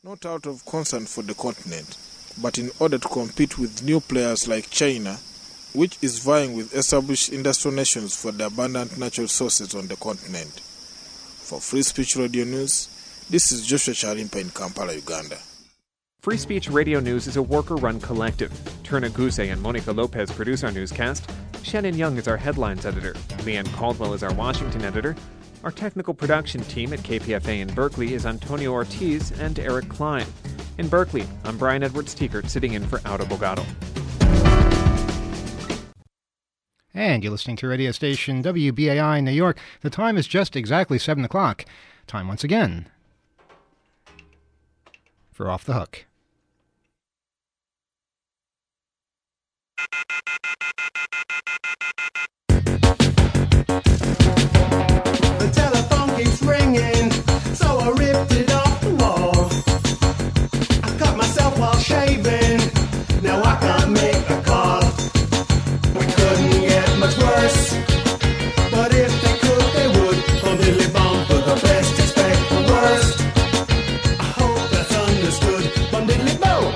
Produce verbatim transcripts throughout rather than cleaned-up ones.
not out of concern for the continent, but in order to compete with new players like China, which is vying with established industrial nations for the abundant natural resources on the continent. For Free Speech Radio News, this is Joshua Chalimpa in Kampala, Uganda. Free Speech Radio News is a worker-run collective. Turna Guse and Monica Lopez produce our newscast. Shannon Young is our headlines editor. Leanne Caldwell is our Washington editor. Our technical production team at K P F A in Berkeley is Antonio Ortiz and Eric Klein. In Berkeley, I'm Brian Edwards-Tiekert, sitting in for Auto Bogado. And you're listening to radio station W B A I in New York. The time is just exactly seven o'clock. Time once again for Off the Hook. The telephone keeps ringing, so I ripped it off the wall. I cut myself while shaving, now I can't make a call. We couldn't get much worse, but if they could, they would. Completely bomb for the best, expect the worst. I hope that's understood. Bundily bow.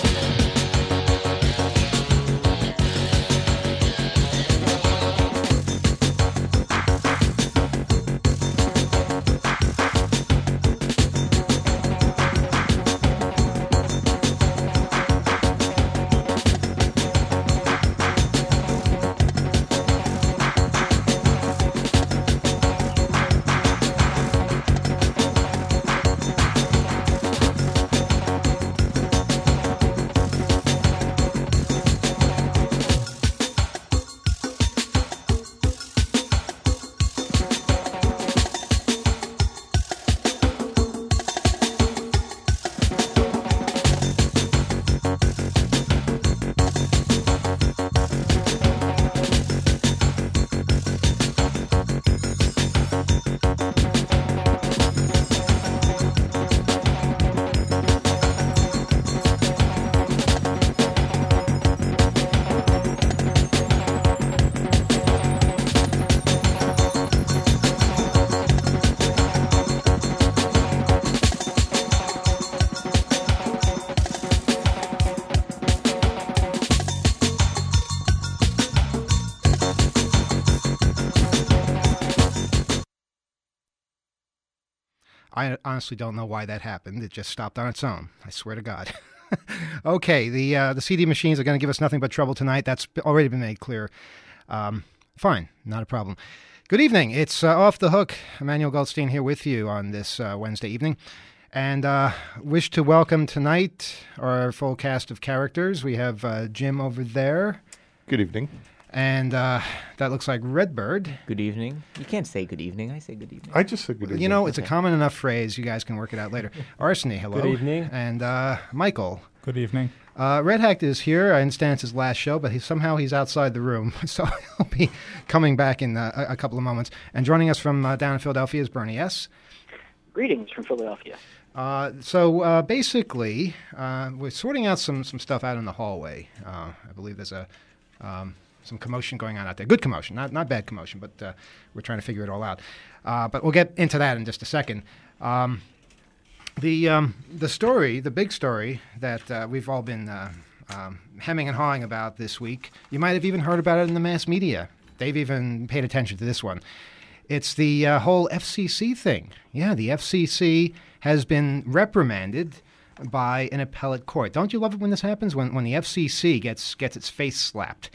I honestly don't know why that happened. It just stopped on its own. I swear to God. Okay, the uh, the C D machines are going to give us nothing but trouble tonight. That's already been made clear. Um, fine, not a problem. Good evening. It's uh, Off the Hook. Emmanuel Goldstein here with you on this uh, Wednesday evening. And uh, wish to welcome tonight our full cast of characters. We have uh, Jim over there. Good evening. And uh, that looks like Redbird. Good evening. You can't say good evening. I say good evening. I just said good evening. You know, it's Okay. a common enough phrase. You guys can work it out later. Arseny, hello. Good evening. And uh, Michael. Good evening. Uh, Red Hack is here. I understand it's his last show, but he, somehow he's outside the room. So he'll be coming back in uh, a, a couple of moments. And joining us from uh, down in Philadelphia is Bernie S. Greetings from Philadelphia. Uh, so uh, basically, uh, we're sorting out some, some stuff out in the hallway. Uh, I believe there's a um, some commotion going on out there. Good commotion, not not bad commotion, but uh, we're trying to figure it all out. Uh, but we'll get into that in just a second. Um, the um, the story, the big story that uh, we've all been uh, um, hemming and hawing about this week, you might have even heard about it in the mass media. They've even paid attention to this one. It's the uh, whole F C C thing. Yeah, the F C C has been reprimanded by an appellate court. Don't you love it when this happens? When when the F C C gets gets its face slapped.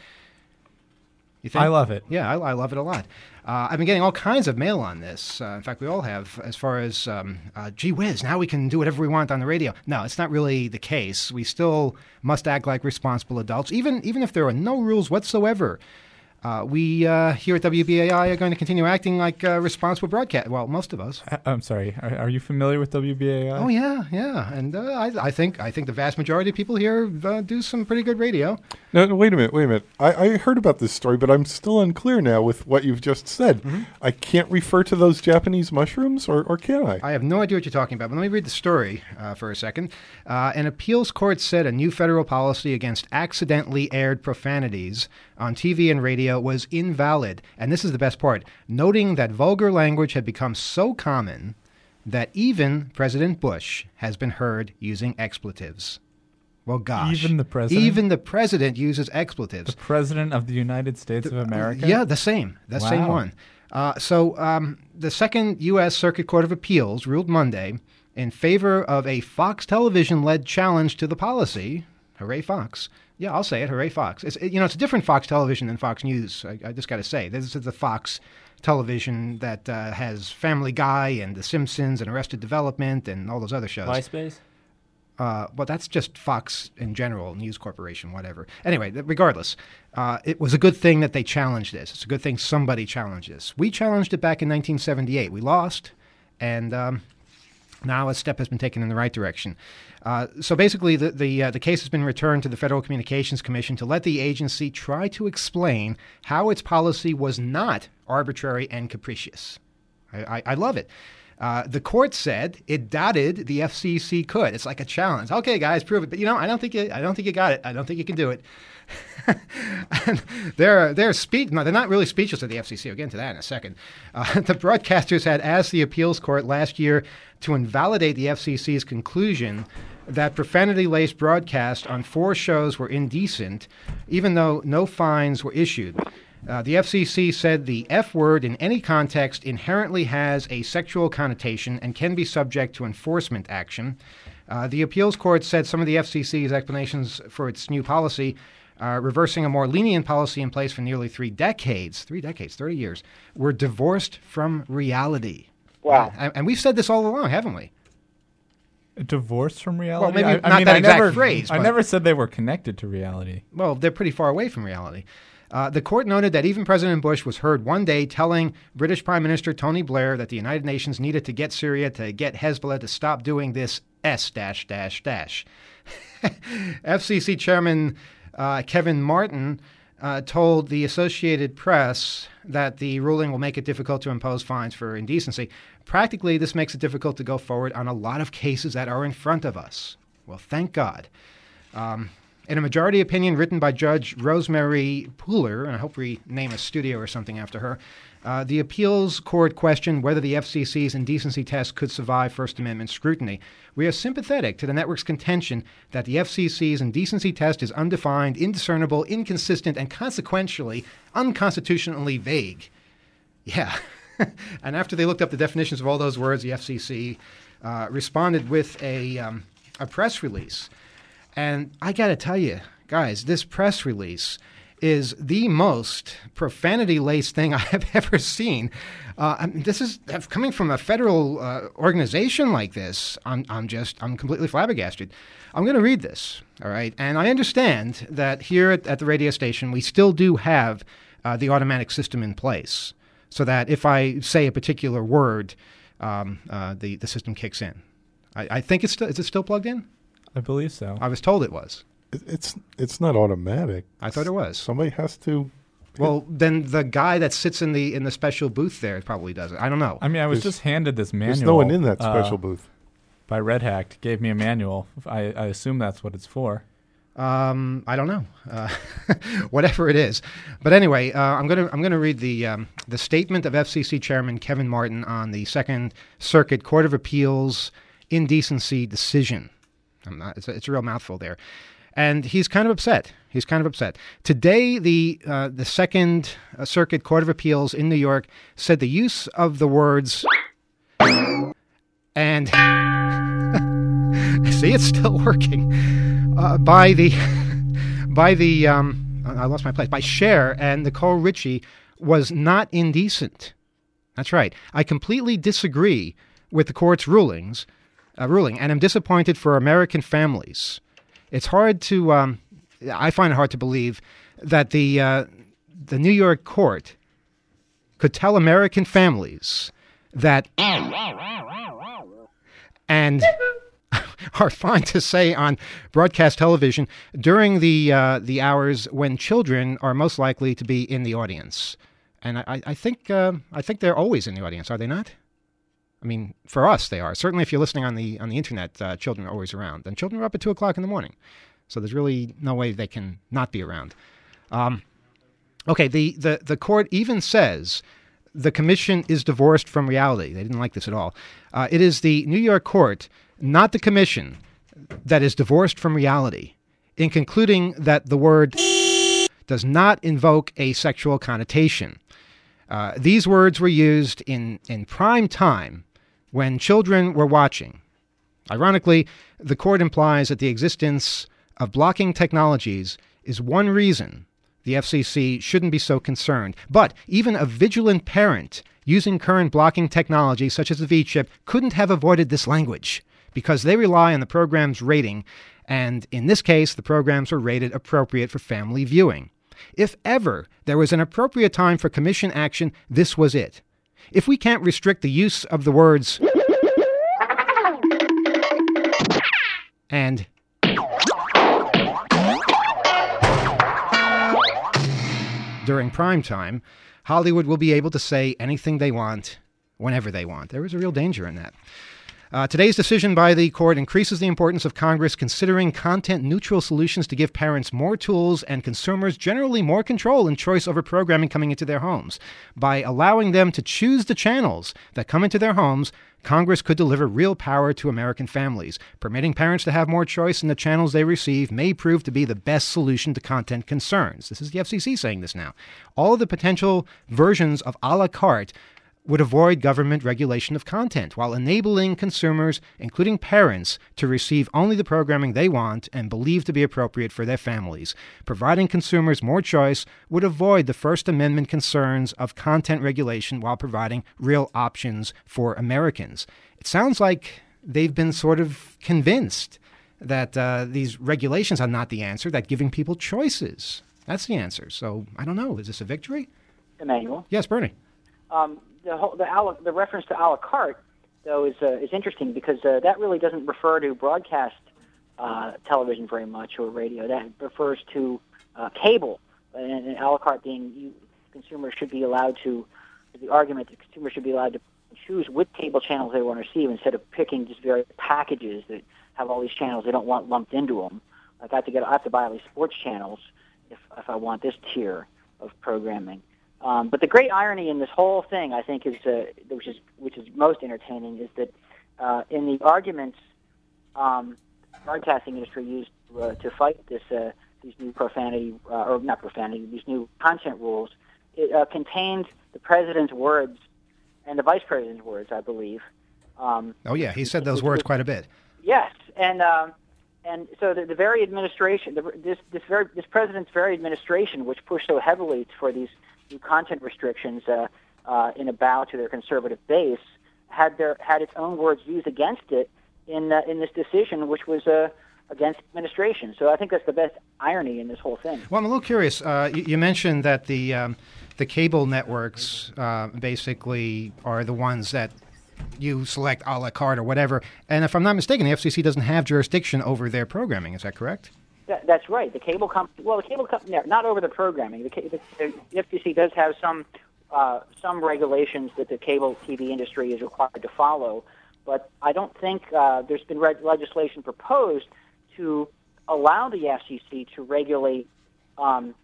You think? I love it. Yeah, I, I love it a lot. Uh, I've been getting all kinds of mail on this. Uh, in fact, we all have, as far as, um, uh, gee whiz, now we can do whatever we want on the radio. No, it's not really the case. We still must act like responsible adults, even even if there are no rules whatsoever. Uh, we uh, here at W B A I are going to continue acting like uh, responsible broadcast. Well, most of us. I, I'm sorry. Are, are you familiar with W B A I? Oh yeah, yeah, and uh, I, I think I think the vast majority of people here uh, do some pretty good radio. No, no, wait a minute, wait a minute. I, I heard about this story, but I'm still unclear now with what you've just said. Mm-hmm. I can't refer to those Japanese mushrooms, or, or can I? I have no idea what you're talking about, but let me read the story uh, for a second. Uh, an appeals court said a new federal policy against accidentally aired profanities on T V and radio was invalid. And this is the best part, noting that vulgar language had become so common that even President Bush has been heard using expletives. Well, gosh. Even the president? Even the president uses expletives. The president of the United States of America? Yeah, the same. The Wow. same one. Uh, so um, the Second U S Circuit Court of Appeals ruled Monday in favor of a Fox Television-led challenge to the policy. Hooray, Fox. Yeah, I'll say it. Hooray, Fox. It's, you know, it's a different Fox Television than Fox News. I, I just got to say. This is the Fox Television that uh, has Family Guy and The Simpsons and Arrested Development and all those other shows. MySpace? Uh, well, that's just Fox in general, News Corporation, whatever. Anyway, th- regardless, uh, it was a good thing that they challenged this. It's a good thing somebody challenged this. We challenged it back in nineteen seventy-eight. We lost, and um, now a step has been taken in the right direction. Uh, so basically, the the, uh, the case has been returned to the Federal Communications Commission to let the agency try to explain how its policy was not arbitrary and capricious. I, I, I love it. Uh, the court said it doubted the F C C could. It's like a challenge. Okay, guys, prove it. But you know, I don't think you. I don't think you got it. I don't think you can do it. And they're they're spe- no, they're not really speechless at the F C C. We'll get into that in a second. Uh, the broadcasters had asked the appeals court last year to invalidate the F C C's conclusion that profanity-laced broadcasts on four shows were indecent, even though no fines were issued. Uh, the F C C said the F word in any context inherently has a sexual connotation and can be subject to enforcement action. Uh, the appeals court said some of the F C C's explanations for its new policy, uh, reversing a more lenient policy in place for nearly three decades, three decades, thirty years, were divorced from reality. Wow. Uh, and we've said this all along, haven't we? Divorced from reality? Well, maybe I, I not mean, that I exact never, phrase, I but- never said they were connected to reality. Well, they're pretty far away from reality. Uh, the court noted that even President Bush was heard one day telling British Prime Minister Tony Blair that the United Nations needed to get Syria to get Hezbollah to stop doing this S dash dash dash. F C C Chairman uh, Kevin Martin uh, told the Associated Press that the ruling will make it difficult to impose fines for indecency. Practically, this makes it difficult to go forward on a lot of cases that are in front of us. Well, thank God. Um, In a majority opinion written by Judge Rosemary Pooler, and I hope we name a studio or something after her, uh, the appeals court questioned whether the F C C's indecency test could survive First Amendment scrutiny. We are sympathetic to the network's contention that the F C C's indecency test is undefined, indiscernible, inconsistent, and consequentially unconstitutionally vague. Yeah. And after they looked up the definitions of all those words, the F C C uh, responded with a, um, a press release. And I got to tell you, guys, this press release is the most profanity-laced thing I have ever seen. Uh, I mean, this is coming from a federal uh, organization like this. I'm, I'm just, I'm completely flabbergasted. I'm going to read this, all right? And I understand that here at, at the radio station, we still do have uh, the automatic system in place, so that if I say a particular word, um, uh, the the system kicks in. I, I think it's still, is it still plugged in? I believe so. I was told it was. It- It's it's not automatic. I thought it was. Somebody has to. Well, then the guy that sits in the in the special booth there probably does it. I don't know. I mean, I was There's- just handed this manual. There's no one in that uh, special booth. By Red Hack, gave me a manual. I, I assume that's what it's for. Um, I don't know. Uh, whatever it is. But anyway, uh, I'm gonna I'm gonna read the um, the statement of F C C Chairman Kevin Martin on the Second Circuit Court of Appeals indecency decision. I'm not, it's, a, it's a real mouthful there. And he's kind of upset. He's kind of upset. Today, the uh, the Second Circuit Court of Appeals in New York said the use of the words and see, it's still working uh, by the by the um, I lost my place by Cher and Nicole Richie was not indecent. That's right. I completely disagree with the court's rulings. Uh, ruling, and I'm disappointed for American families. It's hard to, um, I find it hard to believe that the uh, the New York court could tell American families that and are fine to say on broadcast television during the uh, the hours when children are most likely to be in the audience. And I, I think uh, I think they're always in the audience, are they not? I mean, for us, they are. Certainly, if you're listening on the on the internet, uh, children are always around. And children are up at two o'clock in the morning, so there's really no way they can not be around. Um, okay, the, the the court even says the commission is divorced from reality. They didn't like this at all. Uh, it is the New York court, not the commission, that is divorced from reality in concluding that the word does not invoke a sexual connotation. Uh, these words were used in, in prime time when children were watching. Ironically, the court implies that the existence of blocking technologies is one reason the F C C shouldn't be so concerned. But even a vigilant parent using current blocking technology, such as the V-chip, couldn't have avoided this language because they rely on the program's rating, and in this case, the programs were rated appropriate for family viewing. If ever there was an appropriate time for commission action, this was it. If we can't restrict the use of the words and during prime time, Hollywood will be able to say anything they want, whenever they want. There is a real danger in that. Uh, today's decision by the court increases the importance of Congress considering content-neutral solutions to give parents more tools and consumers generally more control and choice over programming coming into their homes. By allowing them to choose the channels that come into their homes, Congress could deliver real power to American families. Permitting parents to have more choice in the channels they receive may prove to be the best solution to content concerns. This is the F C C saying this now. All of the potential versions of a la carte would avoid government regulation of content while enabling consumers, including parents, to receive only the programming they want and believe to be appropriate for their families. Providing consumers more choice would avoid the First Amendment concerns of content regulation while providing real options for Americans. It sounds like they've been sort of convinced that uh, these regulations are not the answer, that giving people choices, that's the answer. So, I don't know. Is this a victory? Emmanuel? Yes, Bernie. Um, the whole, the, a la, the reference to a la carte, though, is uh, is interesting because uh, that really doesn't refer to broadcast uh, television very much or radio. That refers to uh, cable, and, and a la carte being you, consumers should be allowed to. The argument that consumers should be allowed to choose which cable channels they want to receive instead of picking just various packages that have all these channels they don't want lumped into them. Like I have to get, I have to buy all these sports channels if if I want this tier of programming. Um, but the great irony in this whole thing, I think, is uh, which is which is most entertaining, is that uh, in the arguments um, the broadcasting industry used to, uh, to fight this uh, these new profanity uh, or not profanity, these new content rules, it uh, contained the president's words and the vice president's words, I believe. Um, oh yeah, he said those words quite a bit. Yes, and um, and so the, the very administration, the, this this very this president's very administration, which pushed so heavily for these new content restrictions uh, uh, in a bow to their conservative base, had their had its own words used against it in uh, in this decision, which was uh, against administration. So I think that's the best irony in this whole thing. Well, I'm a little curious. Uh, you, you mentioned that the um, the cable networks uh, basically are the ones that you select a la carte or whatever. And if I'm not mistaken, the F C C doesn't have jurisdiction over their programming. Is that correct? That, that's right. The cable company, well, the cable company, not over the programming. The, the, the F C C does have some uh, some regulations that the cable T V industry is required to follow, but I don't think uh, there's been reg- legislation proposed to allow the F C C to regulate um,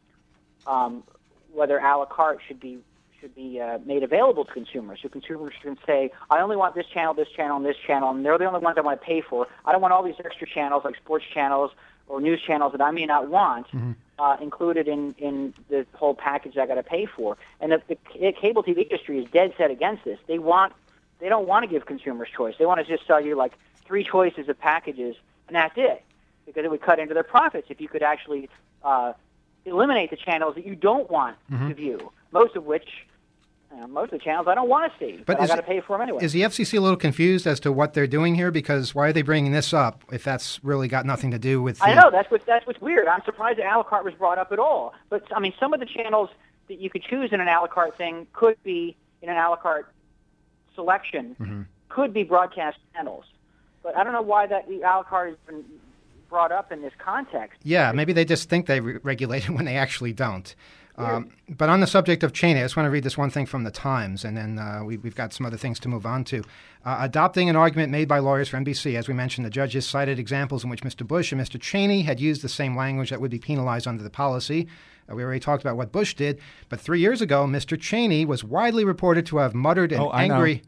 um, whether a la carte should be should be uh, made available to consumers. So consumers can say, I only want this channel, this channel, and this channel, and they're the only ones I want to pay for. I don't want all these extra channels like sports channels or news channels that I may not want mm-hmm. uh, included in, in the whole package I got to pay for. And the, the cable T V industry is dead set against this. They want, they don't want to give consumers choice. They want to just sell you like three choices of packages, and that's it, because it would cut into their profits if you could actually uh, eliminate the channels that you don't want mm-hmm. to view. Most of which, you know, most of the channels I don't want to see, but, but I got to pay for them anyway. Is the F C C a little confused as to what they're doing here? Because why are they bringing this up if that's really got nothing to do with? The... I know that's what that's what's weird. I'm surprised that a la carte was brought up at all. But I mean, some of the channels that you could choose in an a la carte thing could be in an a la carte selection, mm-hmm. could be broadcast channels. But I don't know why that the a la carte has been brought up in this context. Yeah, maybe they just think they re- regulate it when they actually don't. Um, but on the subject of Cheney, I just want to read this one thing from the Times, and then uh, we, we've got some other things to move on to. Uh, adopting an argument made by lawyers for N B C, as we mentioned, the judges cited examples in which Mister Bush and Mister Cheney had used the same language that would be penalized under the policy. Uh, we already talked about what Bush did, but three years ago, Mister Cheney was widely reported to have muttered an Oh, I angry...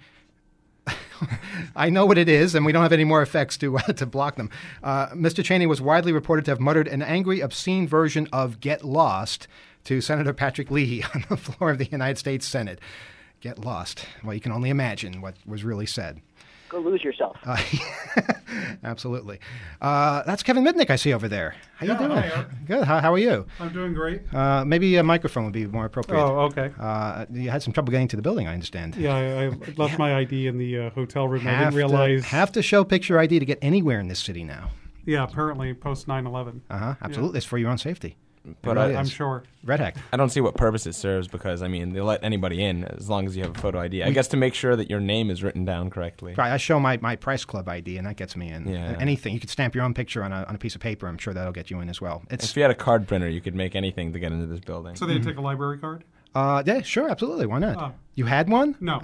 I know what it is, and we don't have any more effects to uh, to block them. Uh, Mister Cheney was widely reported to have muttered an angry, obscene version of "Get Lost" to Senator Patrick Leahy on the floor of the United States Senate. Get lost. Well, you can only imagine what was really said. Go lose yourself. Uh, absolutely. Uh, that's Kevin Mitnick I see over there. How Yeah, you doing? hi, Art. Good. How, how are you? I'm doing great. Uh, maybe a microphone would be more appropriate. Oh, okay. Uh, you had some trouble getting to the building, I understand. Yeah, I, I left my I D in the uh, hotel room. I Have didn't realize. to, have to show picture I D to get anywhere in this city now. Yeah, apparently post nine eleven. Uh-huh. Absolutely. It's for your own safety. But It really I, I'm is. sure. Red Hack. I don't see what purpose it serves because, I mean, they let anybody in as long as you have a photo I D. I guess to make sure that your name is written down correctly. Right, I show my, my Price Club I D, and that gets me in. Yeah. Anything. You could stamp your own picture on a, on a piece of paper. I'm sure that'll get you in as well. It's If you had a card printer, you could make anything to get into this building. So they take a library card? uh, yeah, sure, absolutely. Why not? Oh. You had one? No.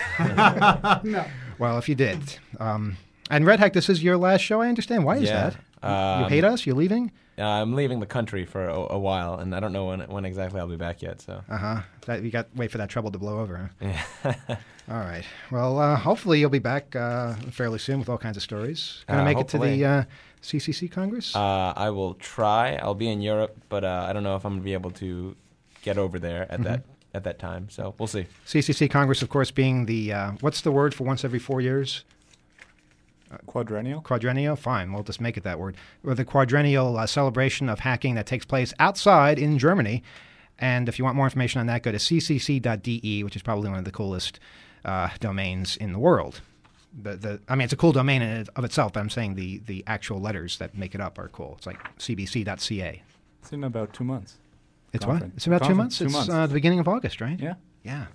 Oh. No. Well, if you did. Um, and Red Hack, this is your last show, I understand. Why is Yeah. that? You Um, hate us? You're leaving? Uh, I'm leaving the country for a, a while, and I don't know when when exactly I'll be back yet. So. Uh-huh. That, you got wait for that trouble to blow over, huh? Yeah. All right. Well, uh, hopefully you'll be back uh, fairly soon with all kinds of stories. Going to Uh, make it to hopefully. the uh, C C C Congress? Uh, I will try. I'll be in Europe, but uh, I don't know if I'm going to be able to get over there at that at that time. So we'll see. C C C Congress, of course, being the, uh, what's the word for once every four years? Quadrennial? Quadrennial? Fine, we'll just make it that word. Or the quadrennial uh, celebration of hacking that takes place outside in Germany. And if you want more information on that, go to c c c dot d e, which is probably one of the coolest uh, domains in the world. The, the, I mean, it's a cool domain in it of itself, but I'm saying the, the actual letters that make it up are cool. It's like c b c dot c a. It's in about two months. It's Conference. what? It's about two Conference, months? two it's months. Uh, the beginning of August, right? Yeah. Yeah.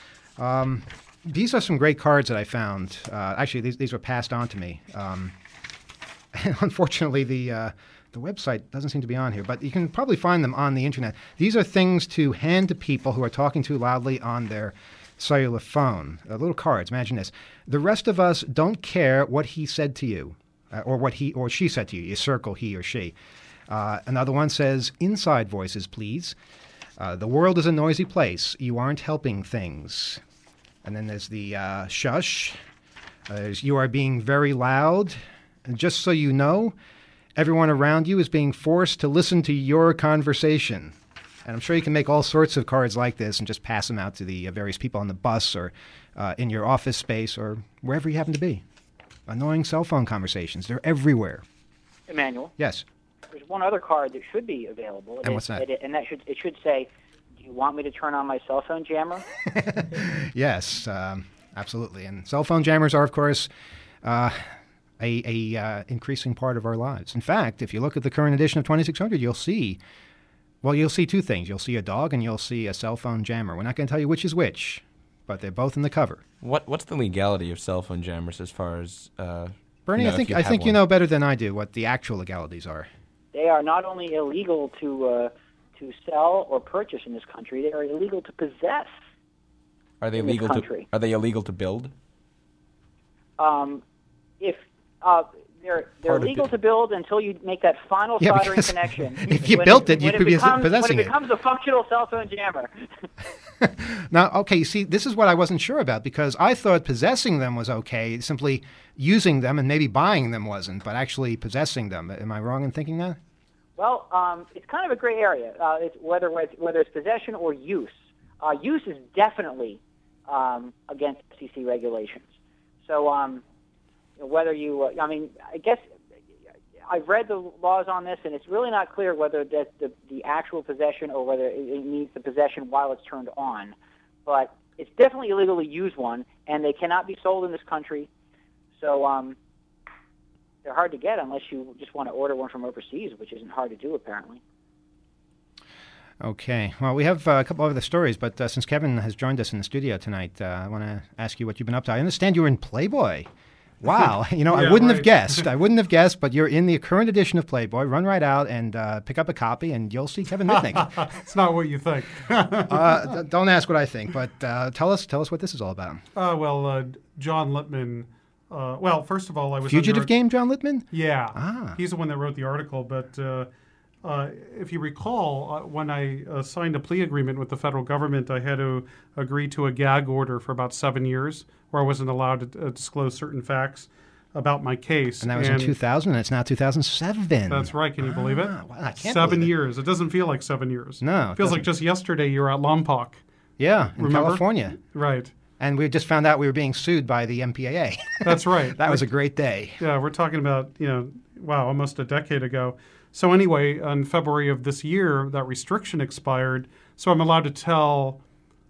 Um, these are some great cards that I found. Uh, actually, these these were passed on to me. Um, unfortunately, the uh, the website doesn't seem to be on here, but you can probably find them on the internet. These are things to hand to people who are talking too loudly on their cellular phone. Uh, little cards. Imagine this: the rest of us don't care what he said to you, uh, or what he or she said to you. You circle he or she. Uh, another one says, "Inside voices, please. Uh, the world is a noisy place. You aren't helping things." And then there's the uh, shush. Uh, there's, "You are being very loud. And just so you know, everyone around you is being forced to listen to your conversation." And I'm sure you can make all sorts of cards like this and just pass them out to the uh, various people on the bus or uh, in your office space or wherever you happen to be. Annoying cell phone conversations. They're everywhere. Emmanuel, Yes. there's one other card that should be available. And what's that? It, and that should it should say, "Do you want me to turn on my cell phone jammer?" Yes, um, absolutely. And cell phone jammers are, of course, uh, a, a uh, increasing part of our lives. In fact, if you look at the current edition of twenty-six hundred, you'll see, well, you'll see two things. You'll see a dog and you'll see a cell phone jammer. We're not going to tell you which is which, but they're both in the cover. What What's the legality of cell phone jammers as far as uh, Bernie, you know, I think if you I have think you one? know better than I do what the actual legalities are. They are not only illegal to uh, to sell or purchase in this country; they are illegal to possess. Are they in this legal to country. Are they illegal to build? Um, if uh, they're they're Hard to legal do. to build until you make that final Yeah, soldering because connection. if you When built it, when you'd be becomes, possessing when it. it becomes a functional cell phone jammer. Now, okay, you see, this is what I wasn't sure about because I thought possessing them was okay, simply using them and maybe buying them wasn't, but actually possessing them. Am I wrong in thinking that? Well, um, it's kind of a gray area. Uh, it's whether whether it's possession or use. Uh, use is definitely um, against F C C regulations. So um, whether you, uh, I mean, I guess I've read the laws on this, and it's really not clear whether that's the, the actual possession or whether it, it needs the possession while it's turned on. But it's definitely illegal to use one, and they cannot be sold in this country. So um, they're hard to get unless you just want to order one from overseas, which isn't hard to do, apparently. Okay. Well, we have uh, a couple of other stories, but uh, since Kevin has joined us in the studio tonight, uh, I want to ask you what you've been up to. I understand you were in Playboy Wow. You know, I Yeah, wouldn't have right. guessed. I wouldn't have guessed, but you're in the current edition of Playboy. Run right out and uh, pick up a copy, and you'll see Kevin Mitnick. It's not what you think. uh, d- don't ask what I think, but uh, tell us tell us what this is all about. Uh, well, uh, John Littman. Uh, well, first of all, I was Fugitive under, Game, John Littman? Yeah, Ah. he's the one that wrote the article. But uh, uh, if you recall, uh, when I uh, signed a plea agreement with the federal government, I had to agree to a gag order for about seven years, where I wasn't allowed to uh, disclose certain facts about my case. And that was in two thousand, and it's now two thousand seven. That's right. Can you believe it? Ah, well, I can't seven believe it. years. It doesn't feel like seven years. No, it it feels like doesn't. just yesterday you were at Lompoc. Yeah, in Remember? California. Right. And we just found out we were being sued by the M P A A. That's right. That was a great day. Yeah, we're talking about, you know, wow, almost a decade ago. So anyway, in February of this year, that restriction expired. So I'm allowed to tell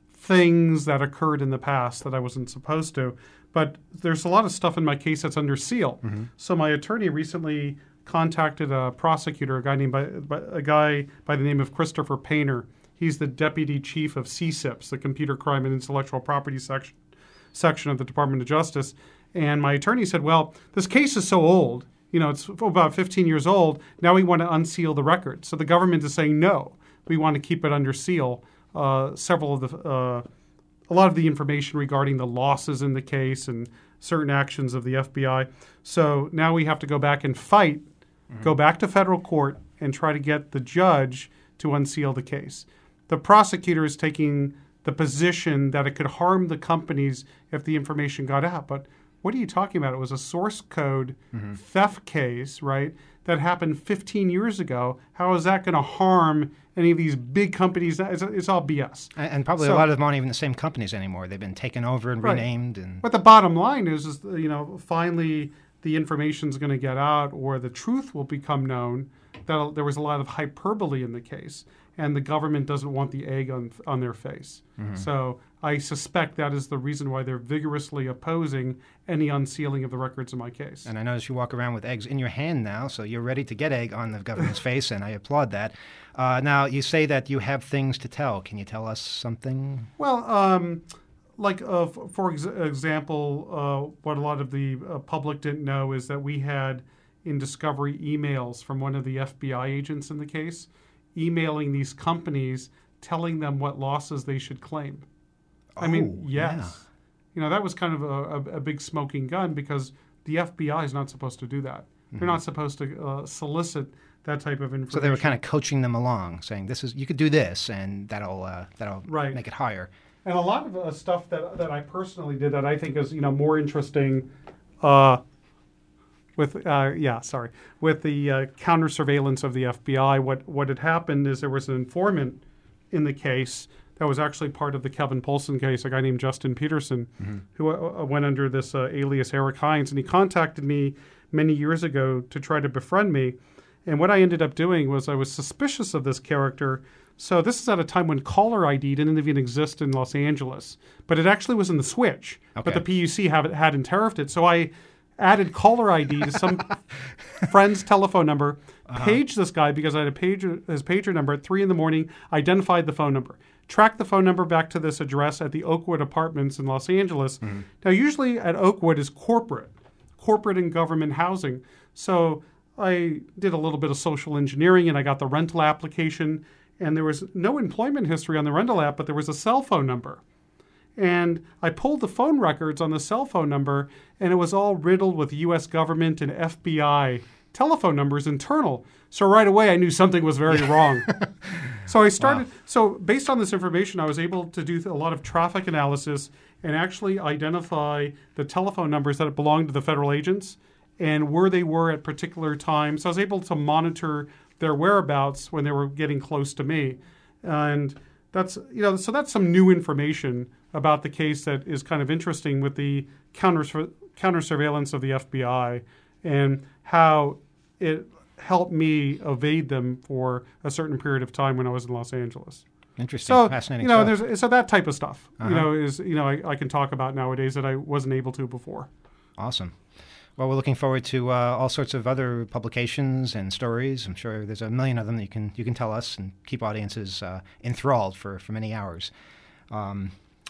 things that occurred in the past that I wasn't supposed to. But there's a lot of stuff in my case that's under seal. Mm-hmm. So my attorney recently contacted a prosecutor, a guy named by, by a guy by the name of Christopher Painter. He's the deputy chief of C S I P S, the Computer Crime and Intellectual Property section section of the Department of Justice. And my attorney said, well, this case is so old, you know, it's about fifteen years old. Now we want to unseal the record. So the government is saying, no, we want to keep it under seal. Uh, several of the, uh, a lot of the information regarding the losses in the case and certain actions of the F B I. So now we have to go back and fight, mm-hmm. go back to federal court and try to get the judge to unseal the case. The prosecutor is taking the position that it could harm the companies if the information got out. But what are you talking about? It was a source code mm-hmm. theft case, right, that happened fifteen years ago. How is that going to harm any of these big companies? It's, it's all B S. And, and probably So- a lot of them aren't even the same companies anymore. They've been taken over and Right. renamed. And But the bottom line is, is you know, finally the information's going to get out, or the truth will become known that there was a lot of hyperbole in the case, and the government doesn't want the egg on on their face. Mm-hmm. So I suspect that is the reason why they're vigorously opposing any unsealing of the records in my case. And I notice you walk around with eggs in your hand now, so you're ready to get egg on the government's face, and I applaud that. Uh, now, you say that you have things to tell. Can you tell us something? Well, um, like uh, f- for ex- example, uh, what a lot of the uh, public didn't know is that we had in discovery emails from one of the F B I agents in the case, emailing these companies, telling them what losses they should claim. I mean, Oh, yes. yeah. You know, that was kind of a, a, a big smoking gun because the F B I is not supposed to do that. They're not supposed to uh, solicit that type of information. So they were kind of coaching them along, saying, "This is you could do this, and that'll uh, that'll Right. make it higher." And a lot of uh, stuff that that I personally did that I think is you know more interesting, uh, with uh, yeah sorry with the uh, counter surveillance of the F B I. What what had happened is there was an informant in the case that was actually part of the Kevin Polson case, a guy named Justin Peterson, Mm-hmm. who uh, went under this uh, alias Eric Hines, and he contacted me many years ago to try to befriend me. And what I ended up doing was I was suspicious of this character. So this is at a time when caller I D didn't even exist in Los Angeles, but it actually was in the switch. Okay. But the P U C have, hadn't tariffed it. So I added caller I D to some friend's telephone number, paged this guy because I had a pager, his pager number at three in the morning, identified the phone number, tracked the phone number back to this address at the Oakwood Apartments in Los Angeles. Mm-hmm. Now, usually at Oakwood is corporate, corporate and government housing. So I did a little bit of social engineering and I got the rental application, and there was no employment history on the rental app, but there was a cell phone number. And I pulled the phone records on the cell phone number, and it was all riddled with U S government and F B I telephone numbers internal. So right away, I knew something was very wrong. So I started, wow. so based on this information, I was able to do a lot of traffic analysis and actually identify the telephone numbers that belonged to the federal agents and where they were at particular times. So I was able to monitor their whereabouts when they were getting close to me. And that's, you know, so that's some new information about the case that is kind of interesting with the counter, counter surveillance of the F B I and how it helped me evade them for a certain period of time when I was in Los Angeles. Interesting, so, fascinating you know, stuff. There's, so that type of stuff, Uh-huh. you know, is, you know, I, I can talk about nowadays that I wasn't able to before. Awesome. Well, we're looking forward to uh, all sorts of other publications and stories. I'm sure there's a million of them that you can you can tell us and keep audiences uh, enthralled for, for many hours. Um,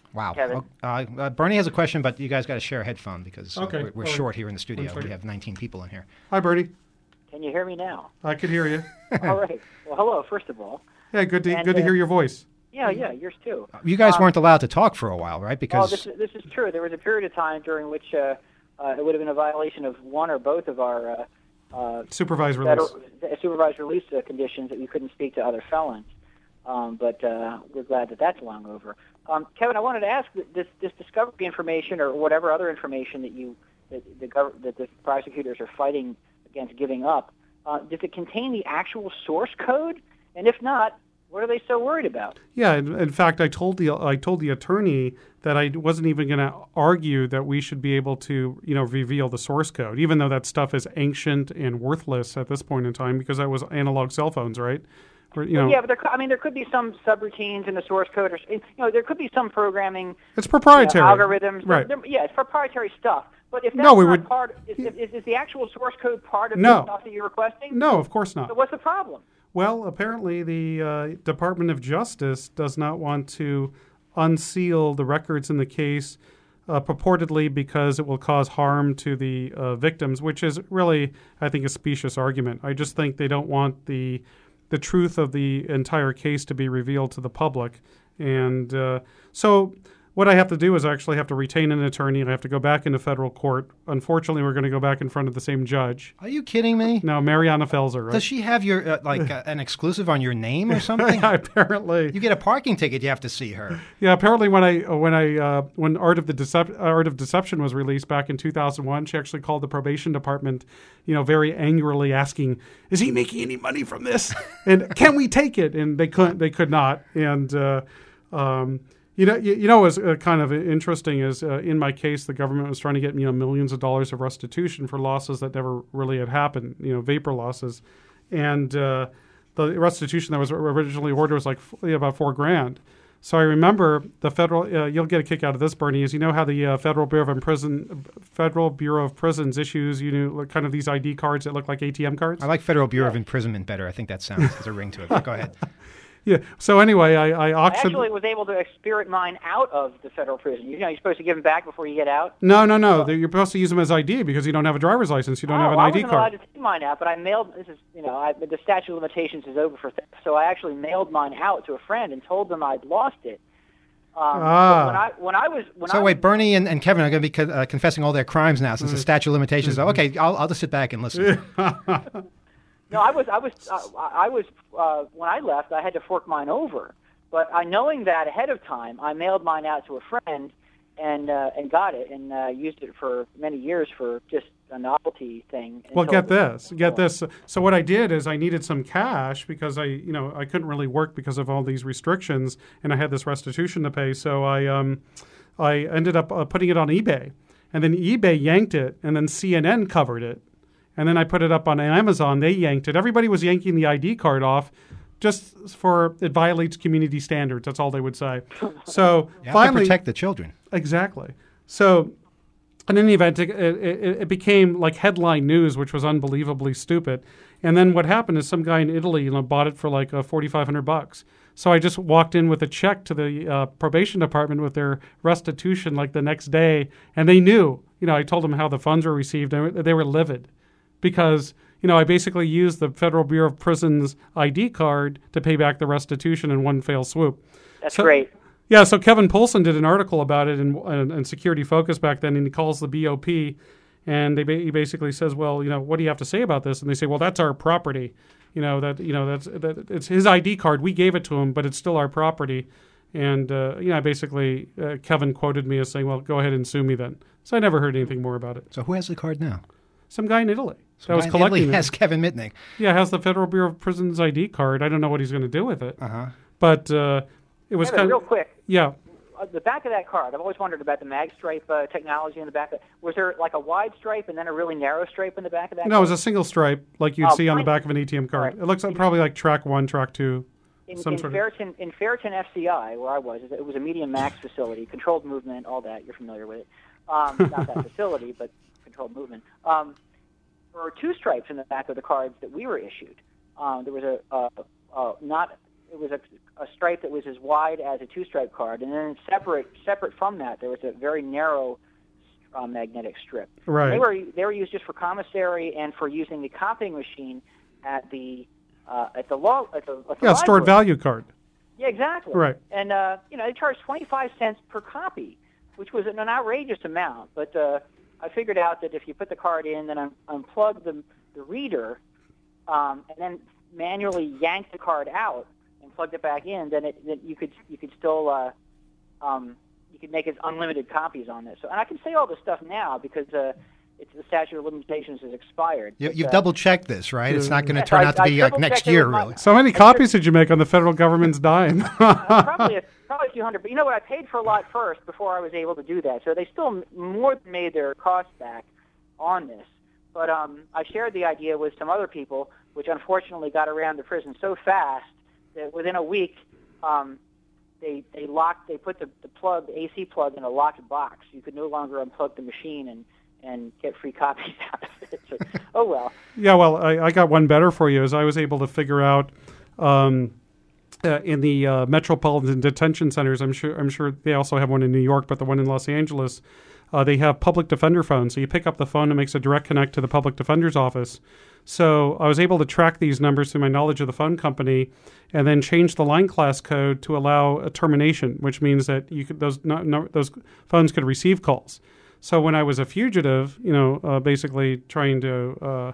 Wow. Kevin. Uh, uh, Bernie has a question, but you guys got to share a headphone because uh, Okay. we're, we're All right. short here in the One studio. second. We have nineteen people in here. Hi, Bernie. Can you hear me now? I could hear you. All right. Well, hello, first of all. Yeah, good to And, good to uh, hear your voice. Yeah, yeah, yours too. You guys Um, weren't allowed to talk for a while, right? Oh, Because this is, this is true. There was a period of time during which uh, uh, it would have been a violation of one or both of our uh, uh, Supervised release. federal, uh, supervised release uh, conditions that we couldn't speak to other felons. Um, but uh, we're glad that that's long over. Um, Kevin, I wanted to ask th- this, this discovery information or whatever other information that you that the, gov- that the prosecutors are fighting against giving up. Uh, does it contain the actual source code? And if not, what are they so worried about? Yeah, in, in fact, I told the I told the attorney that I wasn't even going to argue that we should be able to, you know, reveal the source code, even though that stuff is ancient and worthless at this point in time because that was analog cell phones, right? Or, you know, yeah, but there, could- I mean, there could be some subroutines in the source code, or you know, there could be some programming. It's proprietary. You know, algorithms, Right. There- yeah, it's proprietary stuff. But if that's No, we not would- part, is, is, is the actual source code part of No. the stuff that you're requesting? No, of course not. So what's the problem? Well, apparently the uh, Department of Justice does not want to unseal the records in the case uh, purportedly because it will cause harm to the uh, victims, which is really, I think, a specious argument. I just think they don't want the the truth of the entire case to be revealed to the public. And uh, so what I have to do is I actually have to retain an attorney. I have to go back into federal court. Unfortunately, we're going to go back in front of the same judge. are you kidding me? No, Mariana Felser, right? Does she have your uh, like uh, an exclusive on your name or something? Yeah, apparently. You get a parking ticket, you have to see her. Yeah, apparently when I when I uh, when Art of the Decep- Art of Deception was released back in two thousand one, she actually called the probation department, you know, very angrily asking, "Is he making any money from this? And can we take it?" And they couldn't. They could not. And uh, um, you know, you, you know, what was uh, kind of interesting is uh, in my case, the government was trying to get you know millions of dollars of restitution for losses that never really had happened. You know, vapor losses, and uh, the restitution that was originally ordered was like f- about four grand. So I remember the federal. Uh, you'll get a kick out of this, Bernie. Is you know how the uh, Federal Bureau of Prison, Federal Bureau of Prisons issues you know kind of these I D cards that look like A T M cards. I like Federal Bureau of Imprisonment better. I think that sounds there's a ring to it. But go ahead. Yeah. So anyway, I, I I auctioned. actually was able to spirit mine out of the federal prison. You know, you're supposed to give them back before you get out. No, no, no. You're supposed to use them as I D because you don't have a driver's license. You don't oh, have an I I D wasn't allowed card. to take mine out, but I mailed. This is, you know, I, the statute of limitations is over for theft, so I actually mailed mine out to a friend and told them I'd lost it. Um, Ah. but when I when I was when So I wait, Bernie and, and Kevin are going to be co- uh, confessing all their crimes now since the statute of limitations. Mm-hmm. Okay, I'll, I'll just sit back and listen. No, I was, I was, uh, I was. Uh, when I left, I had to fork mine over. But I, knowing that ahead of time, I mailed mine out to a friend, and uh, and got it, and uh, used it for many years for just a novelty thing. Well, until- get this, get this. So what I did is I needed some cash because I, you know, I couldn't really work because of all these restrictions, and I had this restitution to pay. So I, um, I ended up uh, putting it on eBay, and then eBay yanked it, and then C N N covered it, and then I put it up on Amazon. They yanked it. Everybody was yanking the I D card off, just for it violates community standards. That's all they would say. So You have finally, to protect the children. Exactly. So in any event, it, it, it became like headline news, which was unbelievably stupid. And then what happened is some guy in Italy, you know, bought it for like uh, forty-five hundred bucks. So I just walked in with a check to the uh, probation department with their restitution like the next day, and they knew. You know, I told them how the funds were received, and they were livid because you know I basically used the Federal Bureau of Prisons I D card to pay back the restitution in one fell swoop. That's So- great. Yeah, so Kevin Poulsen did an article about it in, in, in Security Focus back then, and he calls the B O P, and they ba- he basically says, "Well, you know, what do you have to say about this?" And they say, "Well, that's our property. You know that you know that's that it's his I D card. We gave it to him, but it's still our property." And uh, you know, basically, uh, Kevin quoted me as saying, "Well, go ahead and sue me then." So I never heard anything more about it. So who has the card now? Some guy in Italy So that was Italy collecting it. has Kevin Mitnick. Yeah, has the Federal Bureau of Prisons I D card. I don't know what he's going to do with it, Uh-huh. but uh, it was Kevin, kind real of quick. yeah. Uh, the back of that card, I've always wondered about the mag stripe uh, technology in the back. Of, was there like a wide stripe and then a really narrow stripe in the back of that? No, it was card? a single stripe like you'd Oh, see on the fine. back of an A T M card. Right. It looks like probably like track one, track two, in, some in sort of. Ferriton, in Ferriton F C I, where I was, it was a medium max facility, controlled movement, all that. You're familiar with it. Um, not that facility, but controlled movement. Um, there were two stripes in the back of the cards that we were issued. Um, there was a uh, uh, not it was a, a stripe that was as wide as a two-stripe card, and then separate separate from that, there was a very narrow uh, magnetic strip. Right. They were they were used just for commissary and for using the copying machine at the uh, at the law at the, at the Yeah, stored library. value card. Yeah, exactly. Right. And uh, you know, they charged twenty-five cents per copy, which was an outrageous amount. But uh, I figured out that if you put the card in, then un- unplug the the reader, um, and then manually yank the card out and plugged it back in, then it, then you could you could still uh, um, you could make it unlimited copies on this. So, and I can say all this stuff now because uh, it's the statute of limitations has expired. You, But, you've uh, double checked this, right? It's not going to Yes, turn I- out to I be like triple-checked next it year, with my- really. So how many copies did you make on the federal government's dime? probably a, probably a few hundred. But you know what? I paid for a lot first before I was able to do that. So they still m- more than made their costs back on this. But um, I shared the idea with some other people, which unfortunately got around the prison so fast that within a week, um, they they locked. They put the, the plug, the A C plug, in a locked box. You could no longer unplug the machine and and get free copies out of it. So, oh well. Yeah, well, I, I got one better for you. Is I was able to figure out um, uh, in the uh, metropolitan detention centers. I'm sure. I'm sure they also have one in New York, but the one in Los Angeles, uh, they have public defender phones. So you pick up the phone, and it makes a direct connect to the public defender's office. So I was able to track these numbers through my knowledge of the phone company, and then change the line class code to allow a termination, which means that you could those no, no, those phones could receive calls. So when I was a fugitive, you know, uh, basically trying to uh,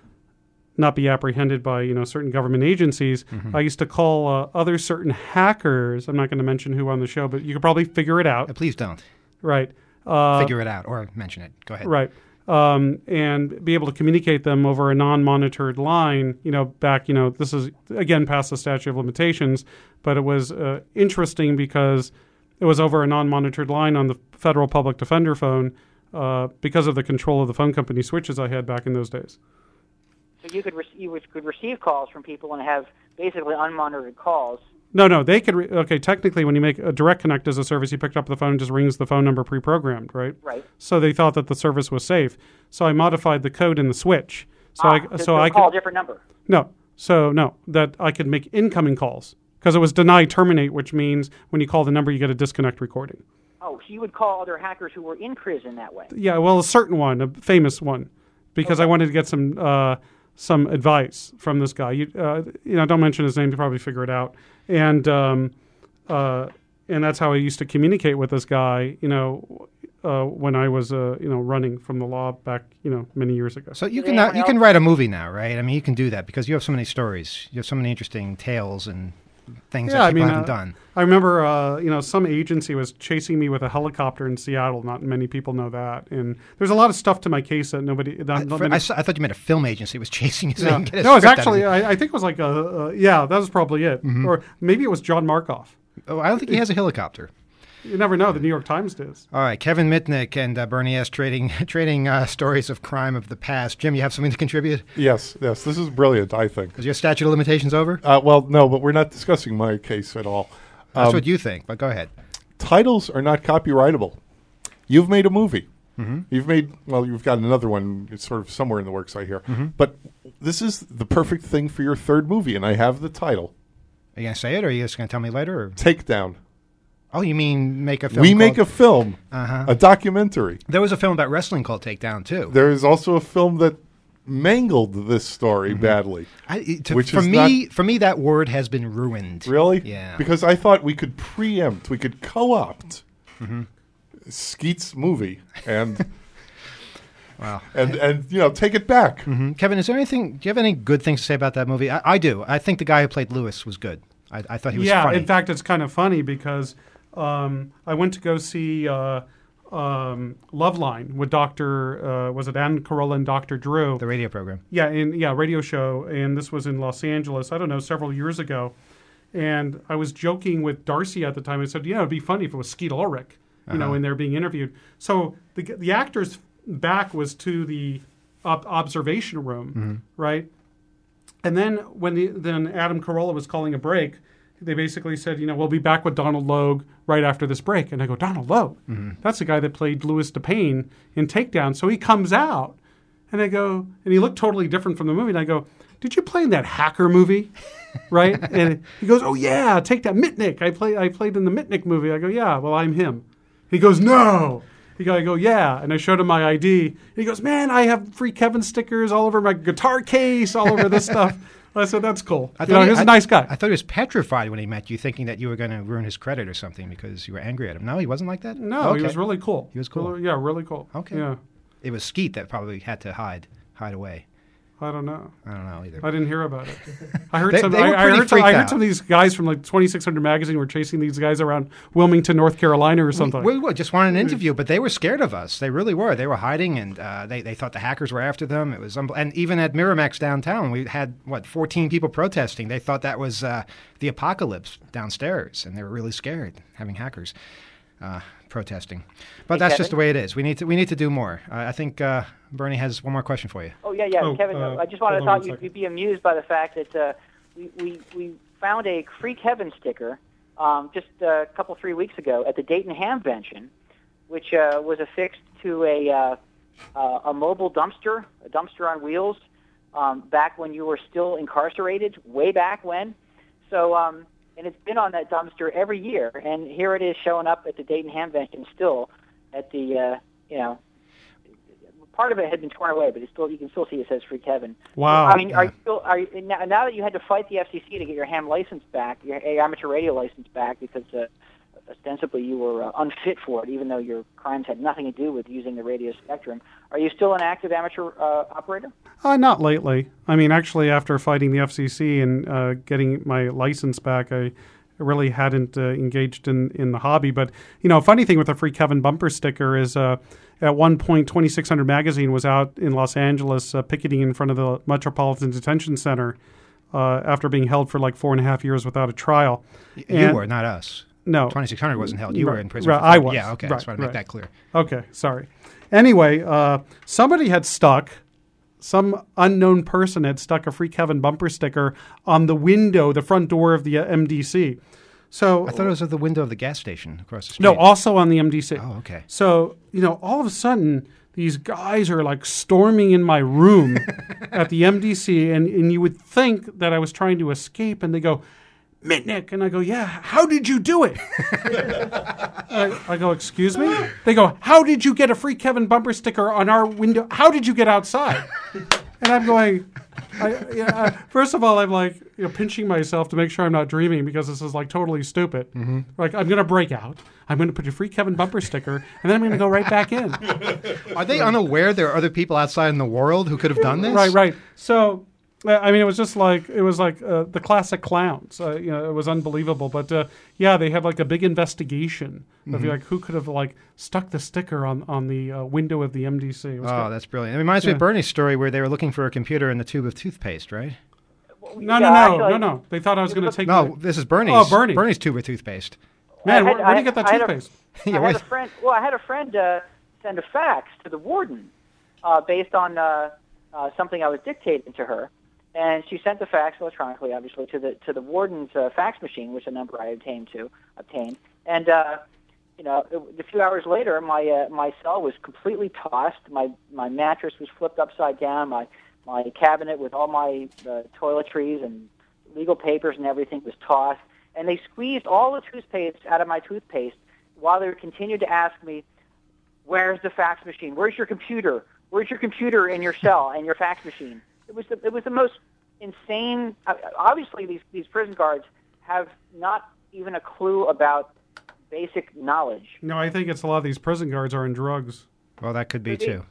not be apprehended by, you know, certain government agencies, Mm-hmm. I used to call uh, other certain hackers. I'm not going to mention who on the show, but you could probably figure it out. Uh, Please don't Right. Uh, figure it out or mention it. Go ahead. Right. Um, and be able to communicate them over a non-monitored line, you know, back, you know, this is, again, past the statute of limitations, but it was uh, interesting because it was over a non-monitored line on the federal public defender phone uh, because of the control of the phone company switches I had back in those days. So you could re- you would- could receive calls from people and have basically unmonitored calls. No, no, they could, re- okay, technically when you make a direct connect as a service, you picked up the phone and just rings the phone number pre-programmed, right? Right. So they thought that the service was safe. So I modified the code in the switch. So ah, I, to, so to I call could, a different number. No. So, no, that I could make incoming calls because it was deny terminate, which means when you call the number, you get a disconnect recording. Oh, so you would call other hackers who were in prison that way. Yeah, well, a certain one, a famous one, because I wanted to get some uh, some advice from this guy. You, uh, you know, don't mention his name to probably figure it out. And um, uh, and that's how I used to communicate with this guy, you know, uh, when I was, uh, you know, running from the law back, you know, many years ago. So you Did can uh, anyone you can else- write a movie now, right? I mean, you can do that because you have so many stories. You have so many interesting tales and things Yeah, that I people mean, haven't uh, done. I remember, uh, you know, some agency was chasing me with a helicopter in Seattle. Not many people know that, and there's a lot of stuff to my case that nobody. Not, I, not for- many- I, saw- I thought you meant a film agency was chasing you. So no, you can get a no, it's script out of actually. it. I, I think it was like a. Uh, yeah, that was probably it, or maybe it was John Markoff. Oh, I don't think he has a helicopter. You never know. The New York Times does. All right, Kevin Mitnick and uh, Bernie S. trading trading uh, stories of crime of the past. Jim, you have something to contribute? Yes, yes, this is brilliant, I think. Is your statute of limitations over? Uh, well, no, but we're not discussing my case at all. That's Um, what you think, but go ahead. Titles are not copyrightable. You've made a movie. Mm-hmm. You've made, well, you've got another one. It's sort of somewhere in the works, I hear. Mm-hmm. But this is the perfect thing for your third movie, and I have the title. Are you going to say it, or are you just going to tell me later? Or? Takedown. Oh, you mean make a film We called- make a film, Uh-huh. a documentary. There was a film about wrestling called Takedown, too. There is also a film that mangled this story Mm-hmm. badly. I, to, which for is me, for me, that word has been ruined. Really? Yeah. Because I thought we could preempt, we could co-opt Mm-hmm. Skeet's movie and Wow. and and you know take it back. hmm Kevin, is there anything? Do you have any good things to say about that movie? I, I do. I think the guy who played Lewis was good. I, I thought he was yeah, funny. in fact, it's kind of funny because um, I went to go see uh, um, Loveline with Doctor Uh, was it Ann Carolla and Doctor Drew? The radio program. Yeah, in yeah radio show, and this was in Los Angeles. I don't know, several years ago, and I was joking with Darcy at the time. I said, "Yeah, it'd be funny if it was Skeet Ulrich, you know, Uh-huh. in there being interviewed." So the the actor's back was to the ob- observation room, Mm-hmm. right? And then when the, then Adam Carolla was calling a break, they basically said, you know, we'll be back with Donald Logue right after this break. And I go, Donald Logue? Mm-hmm. That's the guy that played Louis DePayne in Takedown. So he comes out. And I go, and he looked totally different from the movie. And I go, did you play in that hacker movie? Right? And he goes, oh, yeah, take that, Mitnick. I, play, I played in the Mitnick movie. I go, yeah, well, I'm him. He goes, no. He go, I go, yeah. And I showed him my I D. And he goes, man, I have free Kevin stickers all over my guitar case, all over this stuff. I said, that's cool. I you know, he, he's I, a nice guy. I thought he was petrified when he met you, thinking that you were going to ruin his credit or something because you were angry at him. No, he wasn't like that? No, okay. he was really cool. He was cool. Really, yeah, really cool. Okay. Yeah. It was Skeet that probably had to hide, hide away. I don't know. I don't know either. I didn't hear about it. I heard they, some. They I, were I, pretty heard some I heard out. some of these guys from like twenty-six hundred magazine were chasing these guys around Wilmington, North Carolina, or something. We, we just wanted an interview, but they were scared of us. They really were. They were hiding, and uh, they they thought the hackers were after them. It was, unbel- and even at Miramax downtown, we had what fourteen people protesting. They thought that was uh, the apocalypse downstairs, and they were really scared having hackers uh, protesting. But Hey, that's Kevin? just the way it is. We need to we need to do more. Uh, I think uh, Bernie has one more question for you. Oh yeah, yeah, Oh, Kevin. uh, I just wanted to hold on thought one you'd, second. you'd be amused by the fact that uh, we, we we found a free Kevin sticker um, just a couple three weeks ago at the Dayton Hamvention, which uh, was affixed to a uh, uh, a mobile dumpster, a dumpster on wheels, um, back when you were still incarcerated, way back when. So, um, and it's been on that dumpster every year, and here it is showing up at the Dayton Hamvention still at the uh, you know. Part of it had been torn away, but it's still you can still see it says "Free Kevin." Wow. I mean, are Yeah. you still are you, now, now that you had to fight the F C C to get your ham license back, your amateur radio license back, because uh, ostensibly you were uh, unfit for it, even though your crimes had nothing to do with using the radio spectrum. Are you still an active amateur uh, operator? Uh, not lately. I mean, actually, after fighting the F C C and uh, getting my license back, I really hadn't uh, engaged in, in the hobby. But, you know, funny thing with the free Kevin bumper sticker is uh, at one point, twenty-six hundred magazine was out in Los Angeles uh, picketing in front of the Metropolitan Detention Center uh, after being held for like four and a half years without a trial. You And- were, not us. No. twenty-six hundred wasn't held. You Right, were in prison. right, for I five- was. Yeah, okay. Right, Just want to make right. that clear. Okay, sorry. Anyway, uh, somebody had stuck, some unknown person had stuck a free Kevin bumper sticker on the window, the front door of the uh, M D C. So I thought it was at the window of the gas station across the street. no, also on the M D C. Oh, okay. So, you know, all of a sudden, these guys are like storming in my room at the M D C, and, and you would think that I was trying to escape, and they go, Mitnick. And I go, yeah, how did you do it? I, I go, excuse me? They go, how did you get a free Kevin bumper sticker on our window? How did you get outside? And I'm going, I, yeah, I, first of all, I'm like, you know, pinching myself to make sure I'm not dreaming because this is like totally stupid. Mm-hmm. Like, I'm going to break out. I'm going to put a free Kevin bumper sticker, and then I'm going to go right back in. Are they unaware there are other people outside in the world who could have done this? Right, right. So, uh, I mean, it was just like, it was like uh, the classic clowns. Uh, you know, it was unbelievable. But, uh, yeah, they had like a big investigation of Mhm. like who could have like stuck the sticker on, on the uh, window of the M D C. It was Oh, good. that's brilliant. It reminds me Yeah. of Bernie's story where they were looking for a computer in the tube of toothpaste, right? No, no, Yeah, no, actually, no, no. They thought I was going to take No, the- this is Bernie's. Oh, Bernie. Bernie's tube of toothpaste. Man, I had- where, where do I you get that had- I had a- toothpaste? Yeah, I had wait. a friend. Well, I had a friend uh, send a fax to the warden uh, based on uh, uh, something I was dictating to her, and she sent the fax electronically, obviously, to the to the warden's uh, fax machine, which a number I obtained to obtained. And uh, you know, a few hours later, my uh, my cell was completely tossed. My my mattress was flipped upside down. My my cabinet with all my uh, toiletries and legal papers and everything was tossed. And they squeezed all the toothpaste out of my toothpaste while they continued to ask me, where's the fax machine? Where's your computer? Where's your computer in your cell and your fax machine? It was the, it was the most insane. Uh, obviously, these, these prison guards have not even a clue about basic knowledge. No, I think it's a lot of these prison guards are on drugs. Well, that could be Could be. too.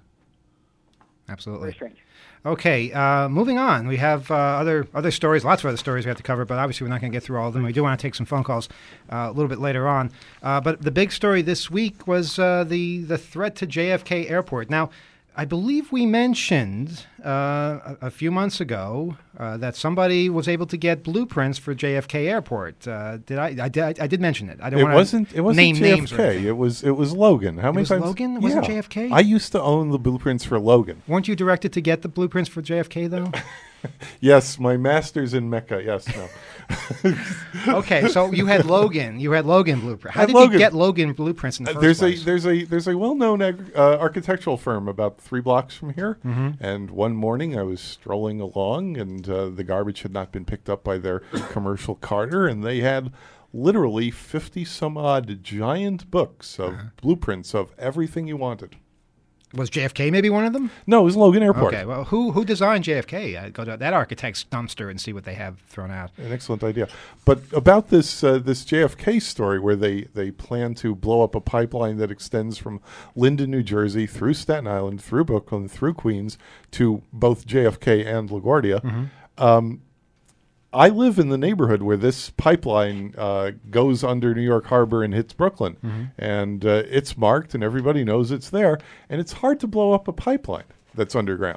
Absolutely. Very strange. Okay, uh, moving on. We have uh, other other stories, lots of other stories we have to cover, but obviously we're not going to get through all of them. We do want to take some phone calls uh, a little bit later on. Uh, but the big story this week was uh, the the threat to J F K Airport. Now, I believe we mentioned uh, a, a few months ago uh, that somebody was able to get blueprints for J F K Airport. Uh, did I, I did? I did mention it. I don't It want wasn't. It wasn't name J F names. or K. anything. It was. It was Logan. How It many was times? Logan? It wasn't Yeah. J F K? I used to own the blueprints for Logan. Weren't you directed to get the blueprints for J F K though? Yes, my master's in Mecca. Yes, no. Okay, so you had Logan. You had Logan blueprint. How Had did Logan. you get Logan blueprints in the Uh, first there's place? a there's a there's a well-known ag- uh, architectural firm about three blocks from here, Mhm. and one morning I was strolling along, and uh, the garbage had not been picked up by their commercial carter, and they had literally fifty some odd giant books of Uh-huh. blueprints of everything you wanted. Was J F K maybe one of them? No, it was Logan Airport. Okay, well, who who designed J F K? I'd go to that architect's dumpster and see what they have thrown out. An excellent idea. But about this uh, this J F K story, where they, they plan to blow up a pipeline that extends from Linden, New Jersey, through Staten Island, through Brooklyn, through Queens, to both J F K and LaGuardia. Mhm. Um, I live in the neighborhood where this pipeline uh, goes under New York Harbor and hits Brooklyn. Mhm. And uh, it's marked, and everybody knows it's there. And it's hard to blow up a pipeline that's underground.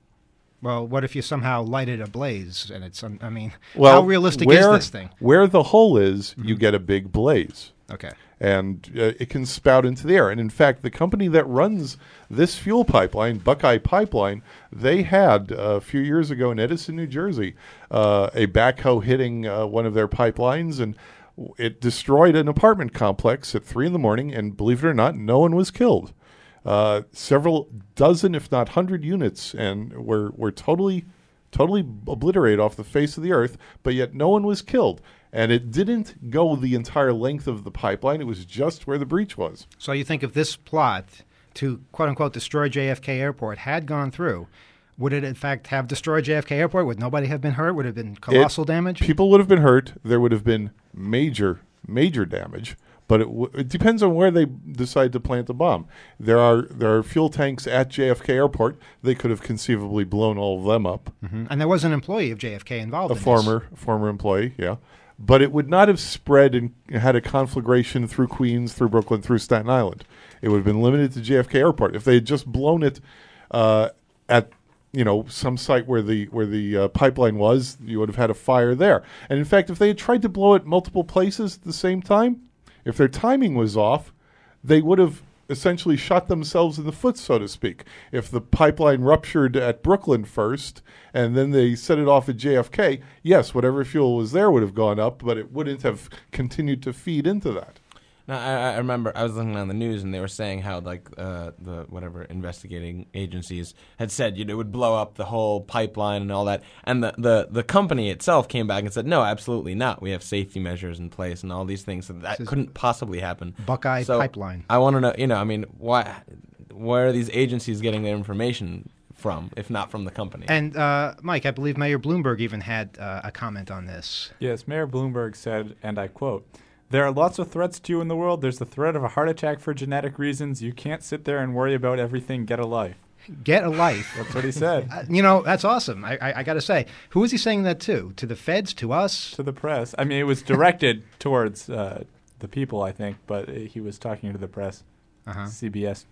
Well, what if you somehow lighted a blaze and it's? un- I mean, Well, how realistic where, is this thing? Where the hole is, you get a big blaze. Okay. And uh, it can spout into the air. And in fact, the company that runs this fuel pipeline, Buckeye Pipeline, they had uh, a few years ago in Edison, New Jersey, uh, a backhoe hitting uh, one of their pipelines, and w- it destroyed an apartment complex at three in the morning. And believe it or not, no one was killed. Uh, several dozen, if not hundred, units, and were were totally, totally obliterated off the face of the earth. But yet, no one was killed. And it didn't go the entire length of the pipeline. It was just where the breach was. So you think if this plot to quote unquote destroy J F K Airport had gone through, would it in fact have destroyed J F K Airport? Would nobody have been hurt? Would it have been colossal It- damage? People would have been hurt. There would have been major, major damage. But it, w- it depends on where they decide to plant the bomb. There are there are fuel tanks at J F K Airport. They could have conceivably blown all of them up. Mhm. And there was an employee of J F K involved A in former former employee, yeah. But it would not have spread and had a conflagration through Queens, through Brooklyn, through Staten Island. It would have been limited to J F K Airport. If they had just blown it uh, at you know some site where the where the uh, pipeline was, you would have had a fire there. And in fact, if they had tried to blow it multiple places at the same time, if their timing was off, they would have essentially shot themselves in the foot, so to speak. If the pipeline ruptured at Brooklyn first and then they set it off at J F K, yes, whatever fuel was there would have gone up, but it wouldn't have continued to feed into that. No, I, I remember I was looking on the news and they were saying how like uh, the whatever investigating agencies had said you know, it would blow up the whole pipeline and all that, and the, the, the company itself came back and said no, absolutely not. We have safety measures in place and all these things, so that couldn't possibly happen. Buckeye So Pipeline. I want to know, you know, I mean, why? Where are these agencies getting their information from, if not from the company? And uh, Mike, I believe Mayor Bloomberg even had uh, a comment on this. Yes, Mayor Bloomberg said, and I quote, "There are lots of threats to you in the world. There's the threat of a heart attack for genetic reasons. You can't sit there and worry about everything. Get a life." Get a life. That's what he said. Uh, you know, that's awesome. I, I, I got to say, who was he saying that to? To the feds? To us? To the press. I mean, it was directed towards uh, the people, I think, but uh, he was talking to the press. Uh-huh. C B S,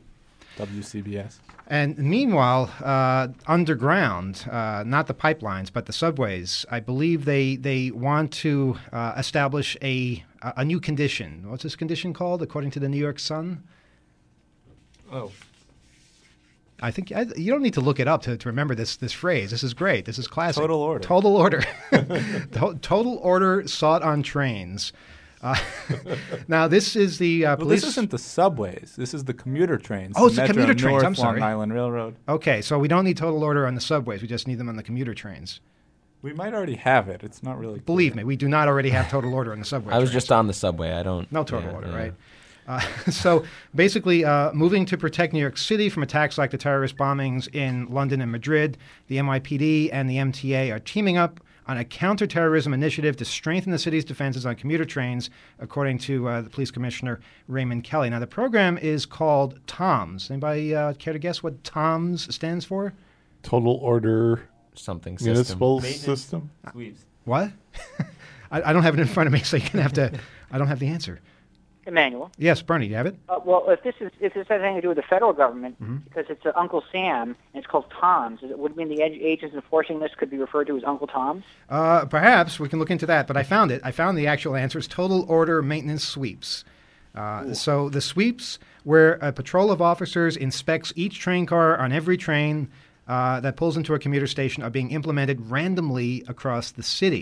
W C B S. And meanwhile, uh, underground, uh, not the pipelines, but the subways, I believe they they want to uh, establish a a new condition. What's this condition called, according to the New York Sun? Oh. I think I, you don't need to look it up to, to remember this this phrase. This is great. This is classic. Total order. Total order. To- total order sought on trains. Uh, now this is the uh, Well, police. this isn't the subways. This is the commuter trains. Oh, it's the Metro commuter trains. North I'm sorry. Long Island Railroad. Okay, so we don't need total order on the subways. We just need them on the commuter trains. We might already have it. It's not really. Believe me, we do not already have total order on the subway. I was trains. just on the subway. I don't. No total yeah, order, yeah. right? Uh, so basically, uh, moving to protect New York City from attacks like the terrorist bombings in London and Madrid, the N Y P D and the M T A are teaming up on a counterterrorism initiative to strengthen the city's defenses on commuter trains, according to uh, the police commissioner, Raymond Kelly. Now, the program is called TOMS. Anybody uh, care to guess what TOMS stands for? Total order something system. municipal Maintenance. system. Sweeps. What? I, I don't have it in front of me, so you're going to have to – I don't have the answer. Emmanuel. Yes, Bernie, do you have it? Uh, well, if this is if this has anything to do with the federal government, Mhm. because it's uh, Uncle Sam and it's called Tom's, it would mean the ag- agents enforcing this could be referred to as Uncle Tom's. Uh, perhaps we can look into that, but I found it. I found the actual answer. It's total order maintenance sweeps. Uh, so the sweeps, where a patrol of officers inspects each train car on every train uh, that pulls into a commuter station, are being implemented randomly across the city.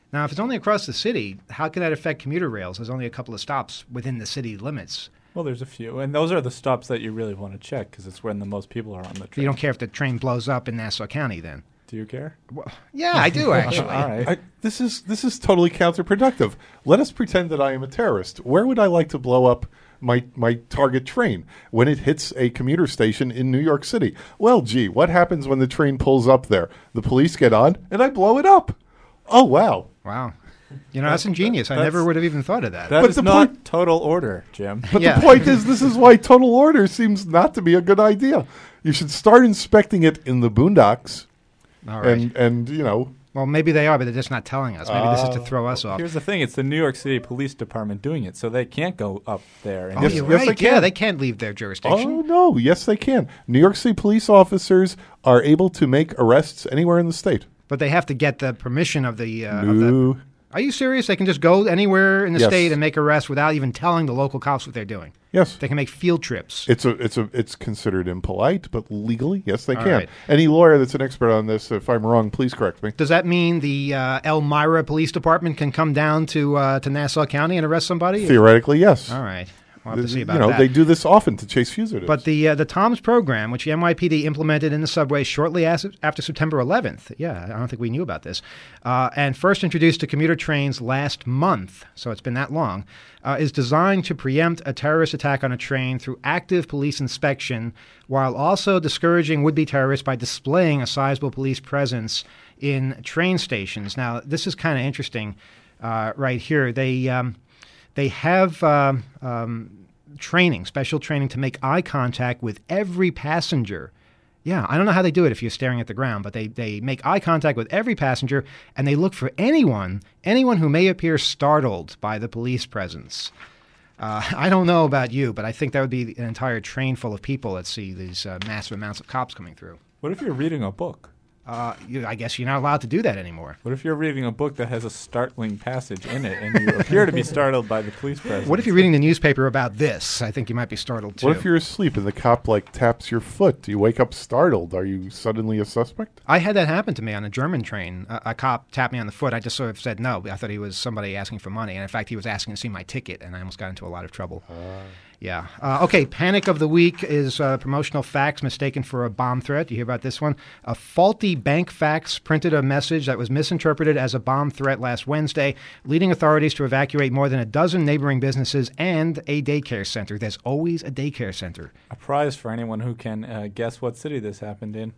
Now, if it's only across the city, how can that affect commuter rails? There's only a couple of stops within the city limits. Well, there's a few, and those are the stops that you really want to check because it's when the most people are on the train. You don't care if the train blows up in Nassau County, then? Do you care? Well, yeah, I do actually. All right. I, this is this is totally counterproductive. Let us pretend that I am a terrorist. Where would I like to blow up my my target train when it hits a commuter station in New York City? Well, gee, what happens when the train pulls up there? The police get on, and I blow it up. Oh, wow. Wow. You know, that's ingenious. I That's- never would have even thought of that. That But is the not point- total order, Jim. But Yeah. the point is, this is why total order seems not to be a good idea. You should start inspecting it in the boondocks, All right. and and you know, Well, maybe they are, but they're just not telling us. Maybe this is to throw us off. Here's the thing: it's the New York City Police Department doing it, so they can't go up there. And Oh, Yes, you're yes, they right. Yeah, can. they can't leave their jurisdiction. oh no, yes they can. New York City police officers are able to make arrests anywhere in the state. But they have to get the permission of the. Uh, of the No. are you serious? They can just go anywhere in the Yes. state and make arrests without even telling the local cops what they're doing. Yes. They can make field trips. It's a it's a it's considered impolite, but legally, yes, they All can. right. Any lawyer that's an expert on this, if I'm wrong, please correct me. Does that mean the uh, Elmira Police Department can come down to uh, to Nassau County and arrest somebody? Theoretically, yes. All right. We'll have to see you about know, that. they do this often to chase fugitives. But the uh, the TOMS program, which the N Y P D implemented in the subway shortly as, after September eleventh, yeah, I don't think we knew about this, uh, and first introduced to commuter trains last month, so it's been that long, uh, is designed to preempt a terrorist attack on a train through active police inspection, while also discouraging would-be terrorists by displaying a sizable police presence in train stations. Now, this is kind of interesting uh, right here. They um, they have um, um, training, special training to make eye contact with every passenger. Yeah, I don't know how they do it if you're staring at the ground, but they, they make eye contact with every passenger, and they look for anyone, anyone who may appear startled by the police presence. Uh, I don't know about you, but I think that would be an entire train full of people that see these uh, massive amounts of cops coming through. What if you're reading a book? Uh, you, I guess you're not allowed to do that anymore. What if you're reading a book that has a startling passage in it, and you appear to be startled by the police presence? What if you're reading the newspaper about this? I think you might be startled too. what if you're asleep and the cop like taps your foot? Do you wake up startled? Are you suddenly a suspect? I had that happen to me on a German train. A, a cop tapped me on the foot. I just sort of said no. I thought he was somebody asking for money. And in fact, he was asking to see my ticket, and I almost got into a lot of trouble. Yeah. Uh, okay, panic of the week is uh, promotional fax mistaken for a bomb threat. You hear about this one? A faulty bank fax printed a message that was misinterpreted as a bomb threat last Wednesday, leading authorities to evacuate more than a dozen neighboring businesses and a daycare center. There's always a daycare center. A prize for anyone who can uh, guess what city this happened in.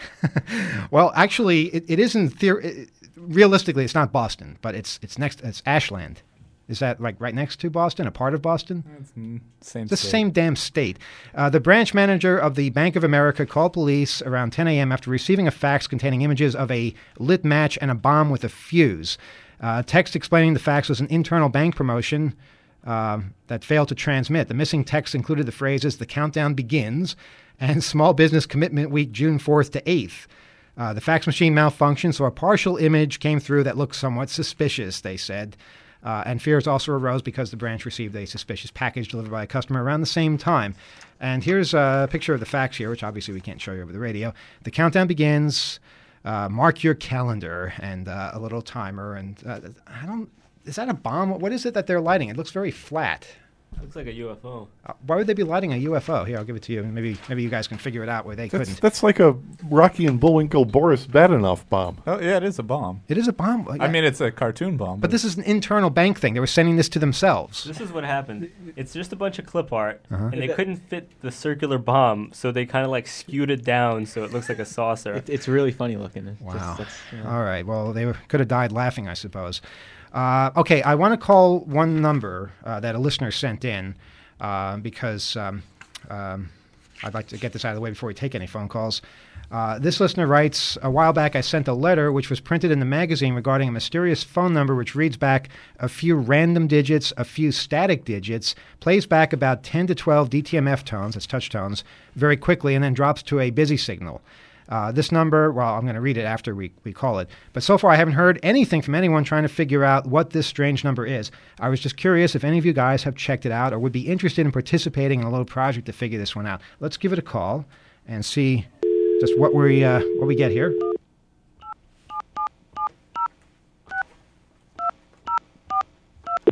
Well, actually, it, it isn't. Theor- it, realistically, it's not Boston, but it's it's next. It's Ashland. Is that like right next to Boston, a part of Boston? It's mm, same. It's the state. same damn state. Uh, the branch manager of the Bank of America called police around ten a.m. after receiving a fax containing images of a lit match and a bomb with a fuse. Uh, text explaining the fax was an internal bank promotion um, that failed to transmit. The missing text included the phrases, "The countdown begins," and "Small Business Commitment Week, June fourth to eighth." Uh, the fax machine malfunctioned, so a partial image came through that looked somewhat suspicious, they said. Uh, and fears also arose because the branch received a suspicious package delivered by a customer around the same time. And here's a picture of the fax here, which obviously we can't show you over the radio. The countdown begins. Uh, mark your calendar, and uh, a little timer. And uh, I don't. Is that a bomb? What is it that they're lighting? It looks very flat. Looks like a U F O. Uh, why would they be lighting a U F O? Here, I'll give it to you. Maybe maybe you guys can figure it out where they That's, couldn't. that's like a Rocky and Bullwinkle Boris Badenoff bomb. Oh yeah, it is a bomb. It is a bomb. I mean, it's a cartoon bomb. But this is an internal bank thing. They were sending this to themselves. This is what happened. It's just a bunch of clip art, Uh-huh. and they couldn't fit the circular bomb, so they kind of like skewed it down so it looks like a saucer. It, it's really funny looking. It's Wow. just- that's, you know. All right. Well, they were, could have died laughing, I suppose. Uh, okay, I want to call one number uh, that a listener sent in uh, because um, um, I'd like to get this out of the way before we take any phone calls. Uh, this listener writes, a while back I sent a letter which was printed in the magazine regarding a mysterious phone number which reads back a few random digits, a few static digits, plays back about ten to twelve D T M F tones, that's touch tones, very quickly, and then drops to a busy signal. Uh, this number, well, I'm going to read it after we, we call it. But so far, I haven't heard anything from anyone trying to figure out what this strange number is. I was just curious if any of you guys have checked it out or would be interested in participating in a little project to figure this one out. Let's give it a call and see just what we uh, what we get here.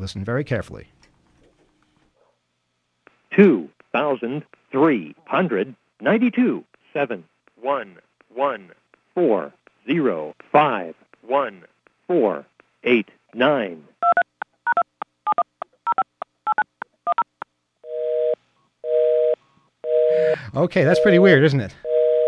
Listen very carefully. two thousand three hundred ninety-two. seven one one four zero five one four eight nine. Okay, that's pretty weird, isn't it?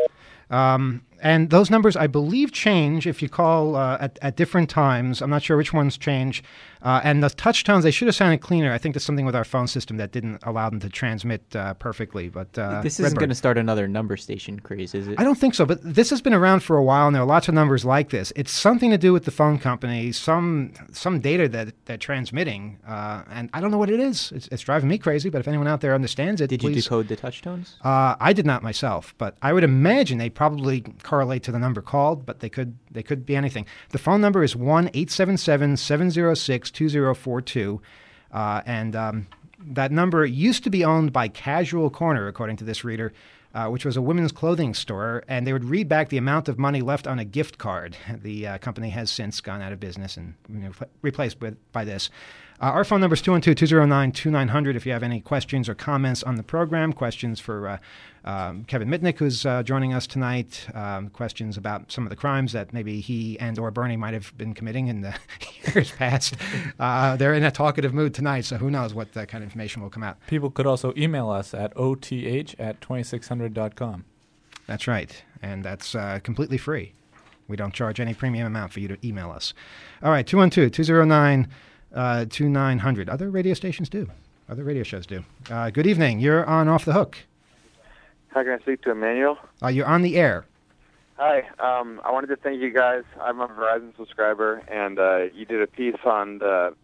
Um, and those numbers, I believe, change if you call uh, at, at different times. I'm not sure which ones change. Uh, and the touch tones, they should have sounded cleaner. I think there's something with our phone system that didn't allow them to transmit uh, perfectly. But uh, This isn't going to start another number station craze, is it? I don't think so, but this has been around for a while, and there are lots of numbers like this. It's something to do with the phone company, some some data that they're transmitting, uh, and I don't know what it is. It's, it's driving me crazy, but if anyone out there understands it, Did please. you decode the touch tones? Uh, I did not myself, but I would imagine they probably correlate to the number called, but they could they could be anything. The phone number is one eight seven seven, seven zero six, two zero four two, uh, and um, that number used to be owned by Casual Corner, according to this reader, uh, which was a women's clothing store, and they would read back the amount of money left on a gift card. The uh, company has since gone out of business and you know, replaced with, by this. Uh, our phone number is two one two, two zero nine, two nine zero zero if you have any questions or comments on the program, questions for uh, um, Kevin Mitnick, who's uh, joining us tonight, um, questions about some of the crimes that maybe he and or Bernie might have been committing in the years past. Uh, they're in a talkative mood tonight, so who knows what uh, kind of information will come out. People could also email us at O T H at twenty-six hundred dot com. That's right, and that's uh, completely free. We don't charge any premium amount for you to email us. All right, two one two, two zero nine, two nine zero zero. Other radio stations do. Other radio shows do. Uh, good evening. You're on Off the Hook. How can I speak to Emmanuel? Uh, you're on the air. Hi. Um, I wanted to thank you guys. I'm a Verizon subscriber, and uh, you did a piece on the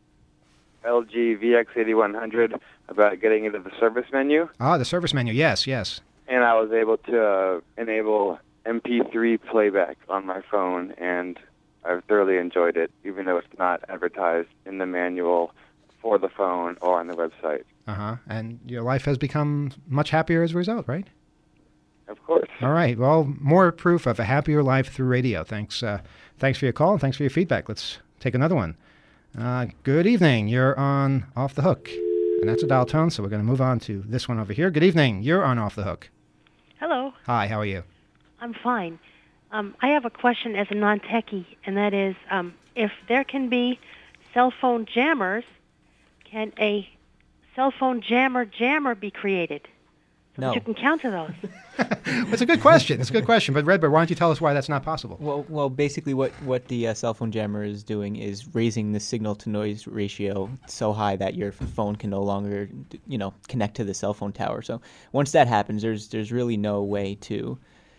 L G V X eighty-one hundred about getting into the service menu. Ah, the service menu. Yes, yes. And I was able to uh, enable M P three playback on my phone, and I've thoroughly enjoyed it, even though it's not advertised in the manual for the phone or on the website. Uh-huh. And your life has become much happier as a result, right? Of course. All right. Well, more proof of a happier life through radio. Thanks uh, thanks for your call, and thanks for your feedback. Let's take another one. Uh, good evening. You're on Off the Hook. And that's a dial tone, so we're going to move on to this one over here. Good evening. You're on Off the Hook. Hello. Hi, how are you? I'm fine. Um, I have a question as a non-techie, and that is, um, if there can be cell phone jammers, can a cell phone jammer jammer be created? So No. that you can counter those. It's a good question. It's a good question. But Redbird, why don't you tell us why that's not possible? Well, well, basically, what what the uh, cell phone jammer is doing is raising the signal to noise ratio so high that your phone can no longer, you know, connect to the cell phone tower. So once that happens, there's there's really no way to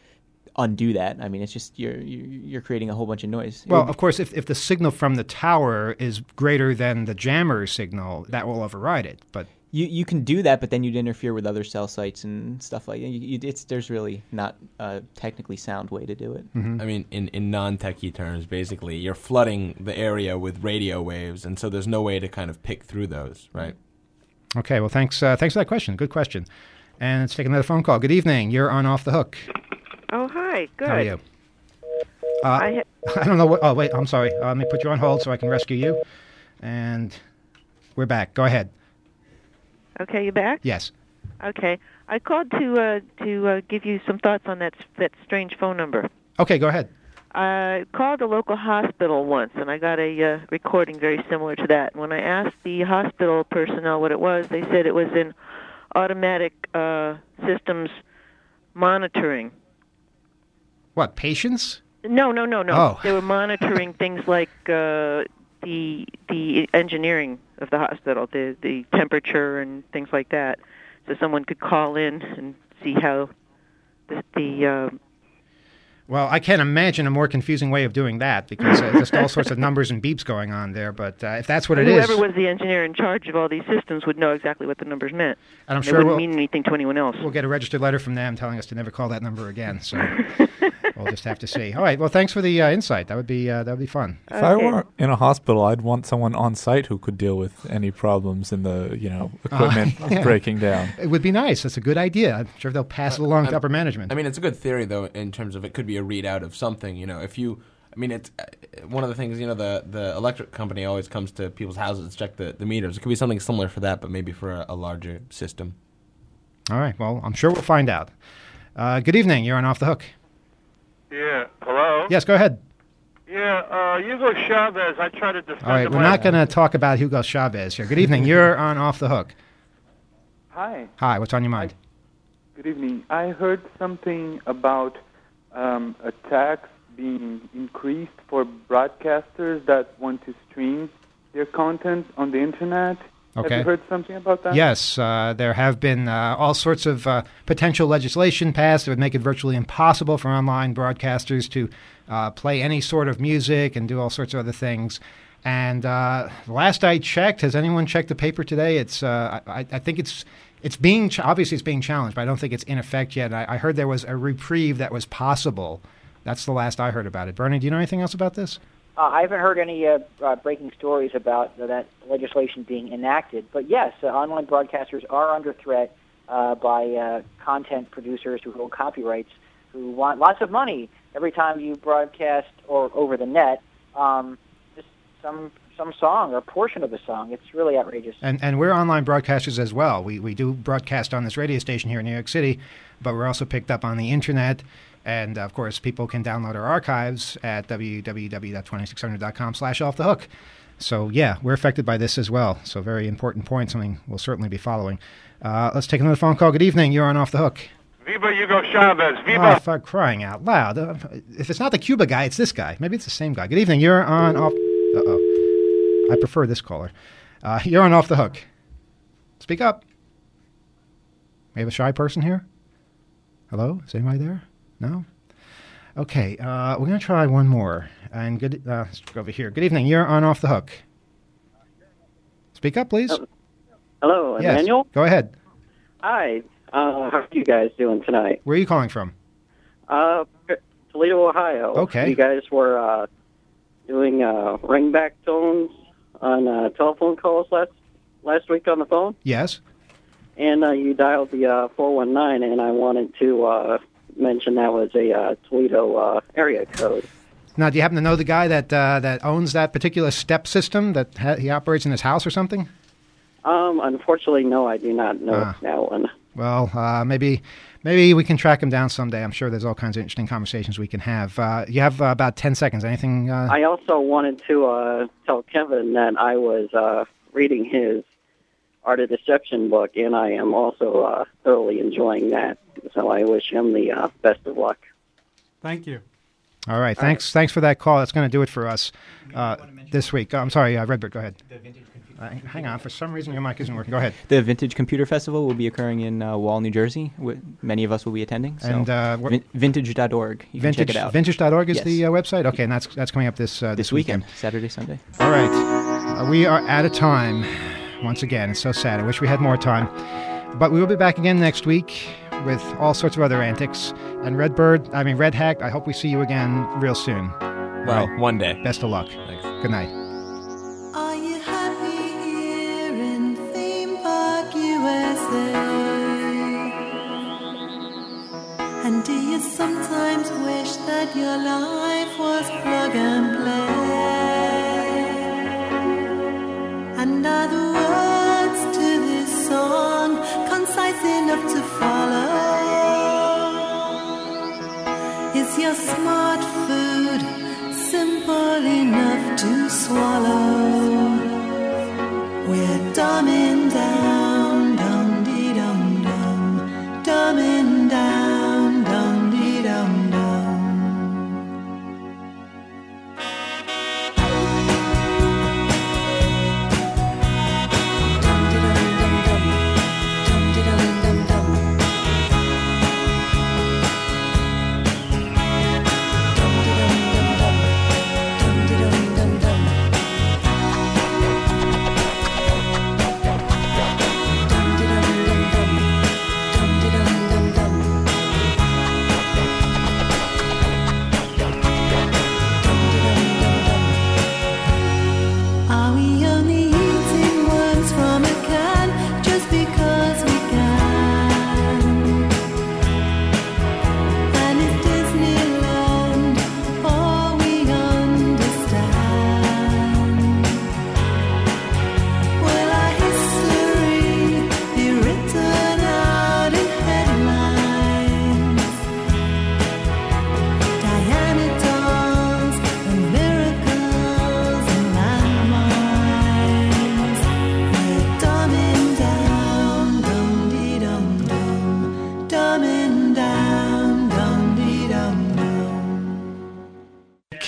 undo that. I mean, it's just you're you're, you're creating a whole bunch of noise. Well, of course, if, if the signal from the tower is greater than the jammer signal, that will override it. But You you can do that, but then you'd interfere with other cell sites and stuff like that. You, you, it's there's really not a technically sound way to do it. I mean, in, in non-techie terms, basically, you're flooding the area with radio waves, and so there's no way to kind of pick through those, right? Okay, well, thanks uh, thanks for that question. Good question. And let's take another phone call. Good evening. You're on Off the Hook. Oh, hi. Good. How are you? Uh, I, ha- I don't know what... Oh, wait, I'm sorry. Uh, let me put you on hold so I can rescue you. And we're back. Go ahead. Okay, you back? Yes. Okay. I called to uh, to uh, give you some thoughts on that that strange phone number. Okay, go ahead. I called a local hospital once, and I got a uh, recording very similar to that. When I asked the hospital personnel what it was, they said it was in automatic uh, systems monitoring. What, patients? No, no, no, no. Oh. They were monitoring things like uh, the the engineering of the hospital, the the temperature and things like that. So someone could call in and see how the, the uh, Well, I can't imagine a more confusing way of doing that because uh, just all sorts of numbers and beeps going on there. But uh, if that's what it is... whoever was the engineer in charge of all these systems would know exactly what the numbers meant. And I'm And sure it wouldn't we'll- mean anything to anyone else. We'll get a registered letter from them telling us to never call that number again. So we'll just have to see. All right. Well, thanks for the uh, insight. That would be uh, that would be fun. If I were in a hospital, I'd want someone on site who could deal with any problems in the, you know, equipment Uh, yeah. breaking down. It would be nice. That's a good idea. I'm sure they'll pass it along to upper management. I mean, it's a good theory, though, in terms of it could be a readout of something. You know, if you I mean, it's uh, one of the things, you know, the, the electric company always comes to people's houses to check the, the meters. It could be something similar for that, but maybe for a, a larger system. All right. Well, I'm sure we'll find out. Uh, good evening. You're on Off the Hook. Yeah, hello? Yes, go ahead. Yeah, uh, Hugo Chavez, I try to defend All right. him. We're not going to talk about Hugo Chavez here. Good evening. You're on Off the Hook. Hi. Hi. What's on your mind? Good evening. I heard something about um, a tax being increased for broadcasters that want to stream their content on the Internet. Okay. Have you heard something about that? Yes, uh, there have been uh, all sorts of uh, potential legislation passed that would make it virtually impossible for online broadcasters to uh, play any sort of music and do all sorts of other things. And uh, last I checked, has anyone checked the paper today? It's uh, I, I think it's it's being ch- obviously it's being challenged, but I don't think it's in effect yet. I, I heard there was a reprieve that was possible. That's the last I heard about it. Bernie, do you know anything else about this? Uh, I haven't heard any uh, uh, breaking stories about uh, that legislation being enacted. But yes, uh, online broadcasters are under threat uh, by uh, content producers who hold copyrights, who want lots of money every time you broadcast or over the net um, just some some song or a portion of a song. It's really outrageous. And and we're online broadcasters as well. We we do broadcast on this radio station here in New York City, but we're also picked up on the Internet. And, of course, people can download our archives at w w w dot twenty-six hundred dot com slash off the hook. So, yeah, we're affected by this as well. So, very important point, something we'll certainly be following. Uh, let's take another phone call. Good evening. You're on Off the Hook. Viva Hugo Chavez. Viva. Oh, for crying out loud. Uh, if it's not the Cuba guy, it's this guy. Maybe it's the same guy. Good evening. You're on Off... Uh-oh. I prefer this caller. Uh, you're on Off the Hook. Speak up. We have a shy person here? Hello? Is anybody there? No? Okay, uh, we're going to try one more. And good, uh, let's go over here. Good evening. You're on Off the Hook. Speak up, please. Hello, Yes. Emmanuel. Go ahead. Hi. Uh, how are you guys doing tonight? Where are you calling from? Uh, Toledo, Ohio. Okay. You guys were uh, doing uh, ringback tones on uh, telephone calls last last week on the phone, Yes. and uh, you dialed the uh, four one nine, and I wanted to uh, mention that was a uh, Toledo uh, area code. Now, do you happen to know the guy that uh, that owns that particular step system that ha- he operates in his house or something? Um, unfortunately, no, I do not know Ah. that one. Well, uh, maybe maybe we can track him down someday. I'm sure there's all kinds of interesting conversations we can have. Uh, you have uh, about ten seconds. Anything? Uh, I also wanted to uh, tell Kevin that I was uh, reading his Art of Deception book, and I am also uh, thoroughly enjoying that. So I wish him the uh, best of luck. Thank you. all right. Thanks. Thanks for that call. That's going to do it for us uh, this week. Oh, I'm sorry, uh, Redbird. Go ahead. Uh, hang on. For some reason, your mic isn't working. Go ahead. The Vintage Computer Festival will be occurring in uh, Wall, New Jersey. Wh- Many of us will be attending. So And, uh, wh- vin- vintage dot org. You Vintage, can check it out. vintage dot org is Yes. the uh, website? Okay, and that's that's coming up this uh, this, This weekend, Saturday, Sunday. All right. Uh, we are out of time. Once again, it's so sad. I wish we had more time. But we will be back again next week with all sorts of other antics. And Redbird, I mean Red Hack, I hope we see you again real soon. Well, one day. Best of luck. Thanks. Good night. Are you happy here in Theme Park, U S A? And do you sometimes wish that your life was plug and play? And are the words to this song concise enough to follow? Is your smart food simple enough to swallow? We're dumbing down, dum dee dum dum, dumbing down, dum dee dum dum.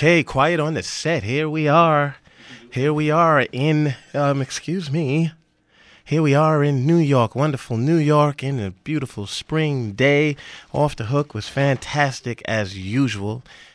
Okay, quiet on the set. Here we are. Here we are in, um, excuse me. Here we are in New York, wonderful New York, in a beautiful spring day. Off the Hook was fantastic as usual.